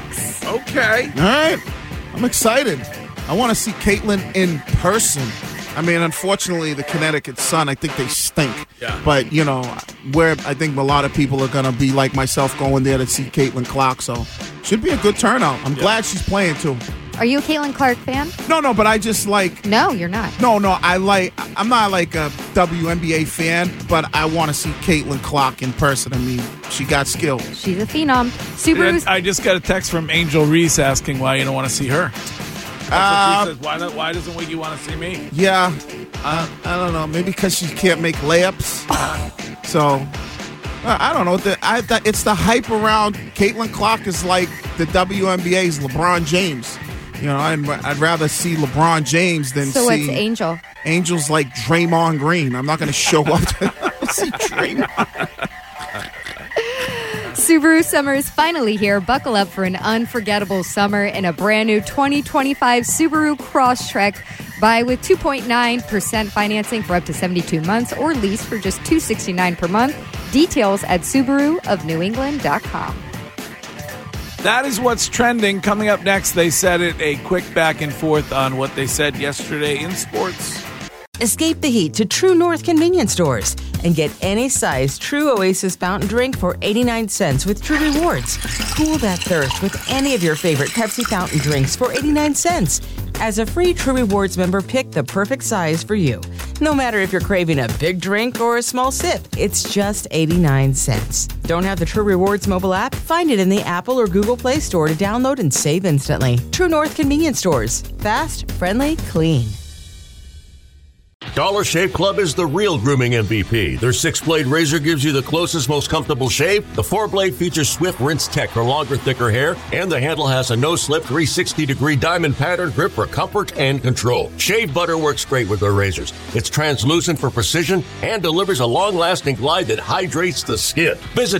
Okay.
All right. I'm excited. I want to see Caitlin in person. I mean, unfortunately, the Connecticut Sun, I think they stink.
Yeah.
But, you know, where I think a lot of people are going to be like myself going there to see Caitlin Clark. So, should be a good turnout. I'm glad she's playing, too.
Are you a Caitlin Clark fan?
No, but I just like...
No, you're not.
No, I'm not like a WNBA fan, but I want to see Caitlin Clark in person. I mean, she got skill.
She's a phenom. Subaru's...
I just got a text from Angel Reese asking why you don't want to see her. That's what she says. Why doesn't Wiggy want to see me?
Yeah. I don't know. Maybe because she can't make layups. So, I don't know. It's the hype around Caitlin Clark is like the WNBA's LeBron James. You know, I'd rather see LeBron James than
So
see...
what's Angel?
Angel's like Draymond Green. I'm not going to show up to see Draymond.
Subaru summer is finally here. Buckle up for an unforgettable summer in a brand new 2025 Subaru Crosstrek. Buy with 2.9% financing for up to 72 months or lease for just $269 per month. Details at SubaruofNewEngland.com.
That is what's trending. Coming up next, They Said It, a quick back and forth on what they said yesterday in sports.
Escape the heat to True North convenience stores and get any size True Oasis fountain drink for 89 cents with True Rewards. Cool that thirst with any of your favorite Pepsi fountain drinks for 89 cents. As a free True Rewards member, pick the perfect size for you. No matter if you're craving a big drink or a small sip, it's just 89 cents. Don't have the True Rewards mobile app? Find it in the Apple or Google Play Store to download and save instantly. True North convenience stores. Fast, friendly, clean.
Dollar Shave Club is the real grooming MVP. Their 6-blade razor gives you the closest, most comfortable shave. The 4-blade features Swift Rinse Tech for longer, thicker hair, and the handle has a no-slip 360-degree diamond pattern grip for comfort and control. Shave butter works great with their razors. It's translucent for precision and delivers a long-lasting glide that hydrates the skin. Visit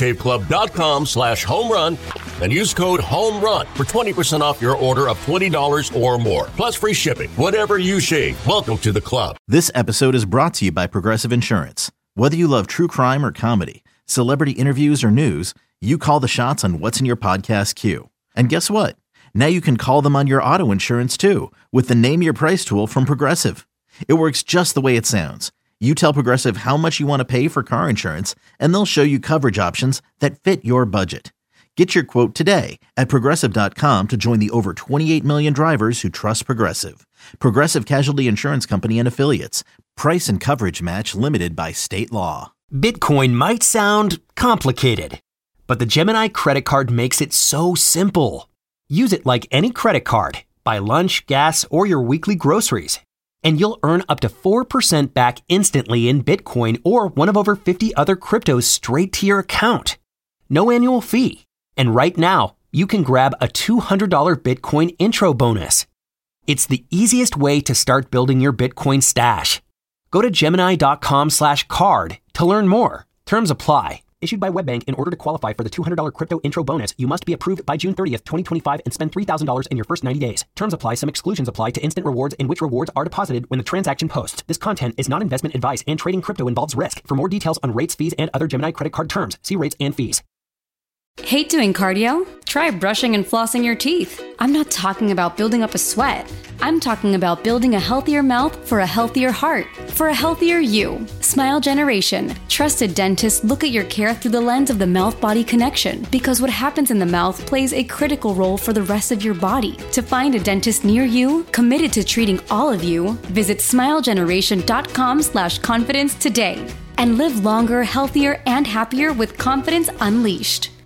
DollarShaveClub.com/homerun and use code HOMERUN for 20% off your order of $20 or more. Plus free shipping. Whatever you shave, welcome to the club.
This episode is brought to you by Progressive Insurance. Whether you love true crime or comedy, celebrity interviews or news, you call the shots on what's in your podcast queue. And guess what? Now you can call them on your auto insurance too with the Name Your Price tool from Progressive. It works just the way it sounds. You tell Progressive how much you want to pay for car insurance, and they'll show you coverage options that fit your budget. Get your quote today at Progressive.com to join the over 28 million drivers who trust Progressive. Progressive Casualty Insurance Company and Affiliates. Price and coverage match limited by state law.
Bitcoin might sound complicated, but the Gemini credit card makes it so simple. Use it like any credit card. Buy lunch, gas, or your weekly groceries, and you'll earn up to 4% back instantly in Bitcoin or one of over 50 other cryptos straight to your account. No annual fee. And right now, you can grab a $200 Bitcoin intro bonus. It's the easiest way to start building your Bitcoin stash. Go to Gemini.com/card to learn more. Terms apply. Issued by WebBank. In order to qualify for the $200 crypto intro bonus, you must be approved by June 30th, 2025 and spend $3,000 in your first 90 days. Terms apply. Some exclusions apply to instant rewards in which rewards are deposited when the transaction posts. This content is not investment advice and trading crypto involves risk. For more details on rates, fees, and other Gemini credit card terms, see rates and fees.
Hate doing cardio? Try brushing and flossing your teeth. I'm not talking about building up a sweat. I'm talking about building a healthier mouth for a healthier heart, for a healthier you. Smile Generation. Trusted dentists look at your care through the lens of the mouth-body connection because what happens in the mouth plays a critical role for the rest of your body. To find a dentist near you, committed to treating all of you, visit smilegeneration.com/confidence today and live longer, healthier, and happier with confidence unleashed.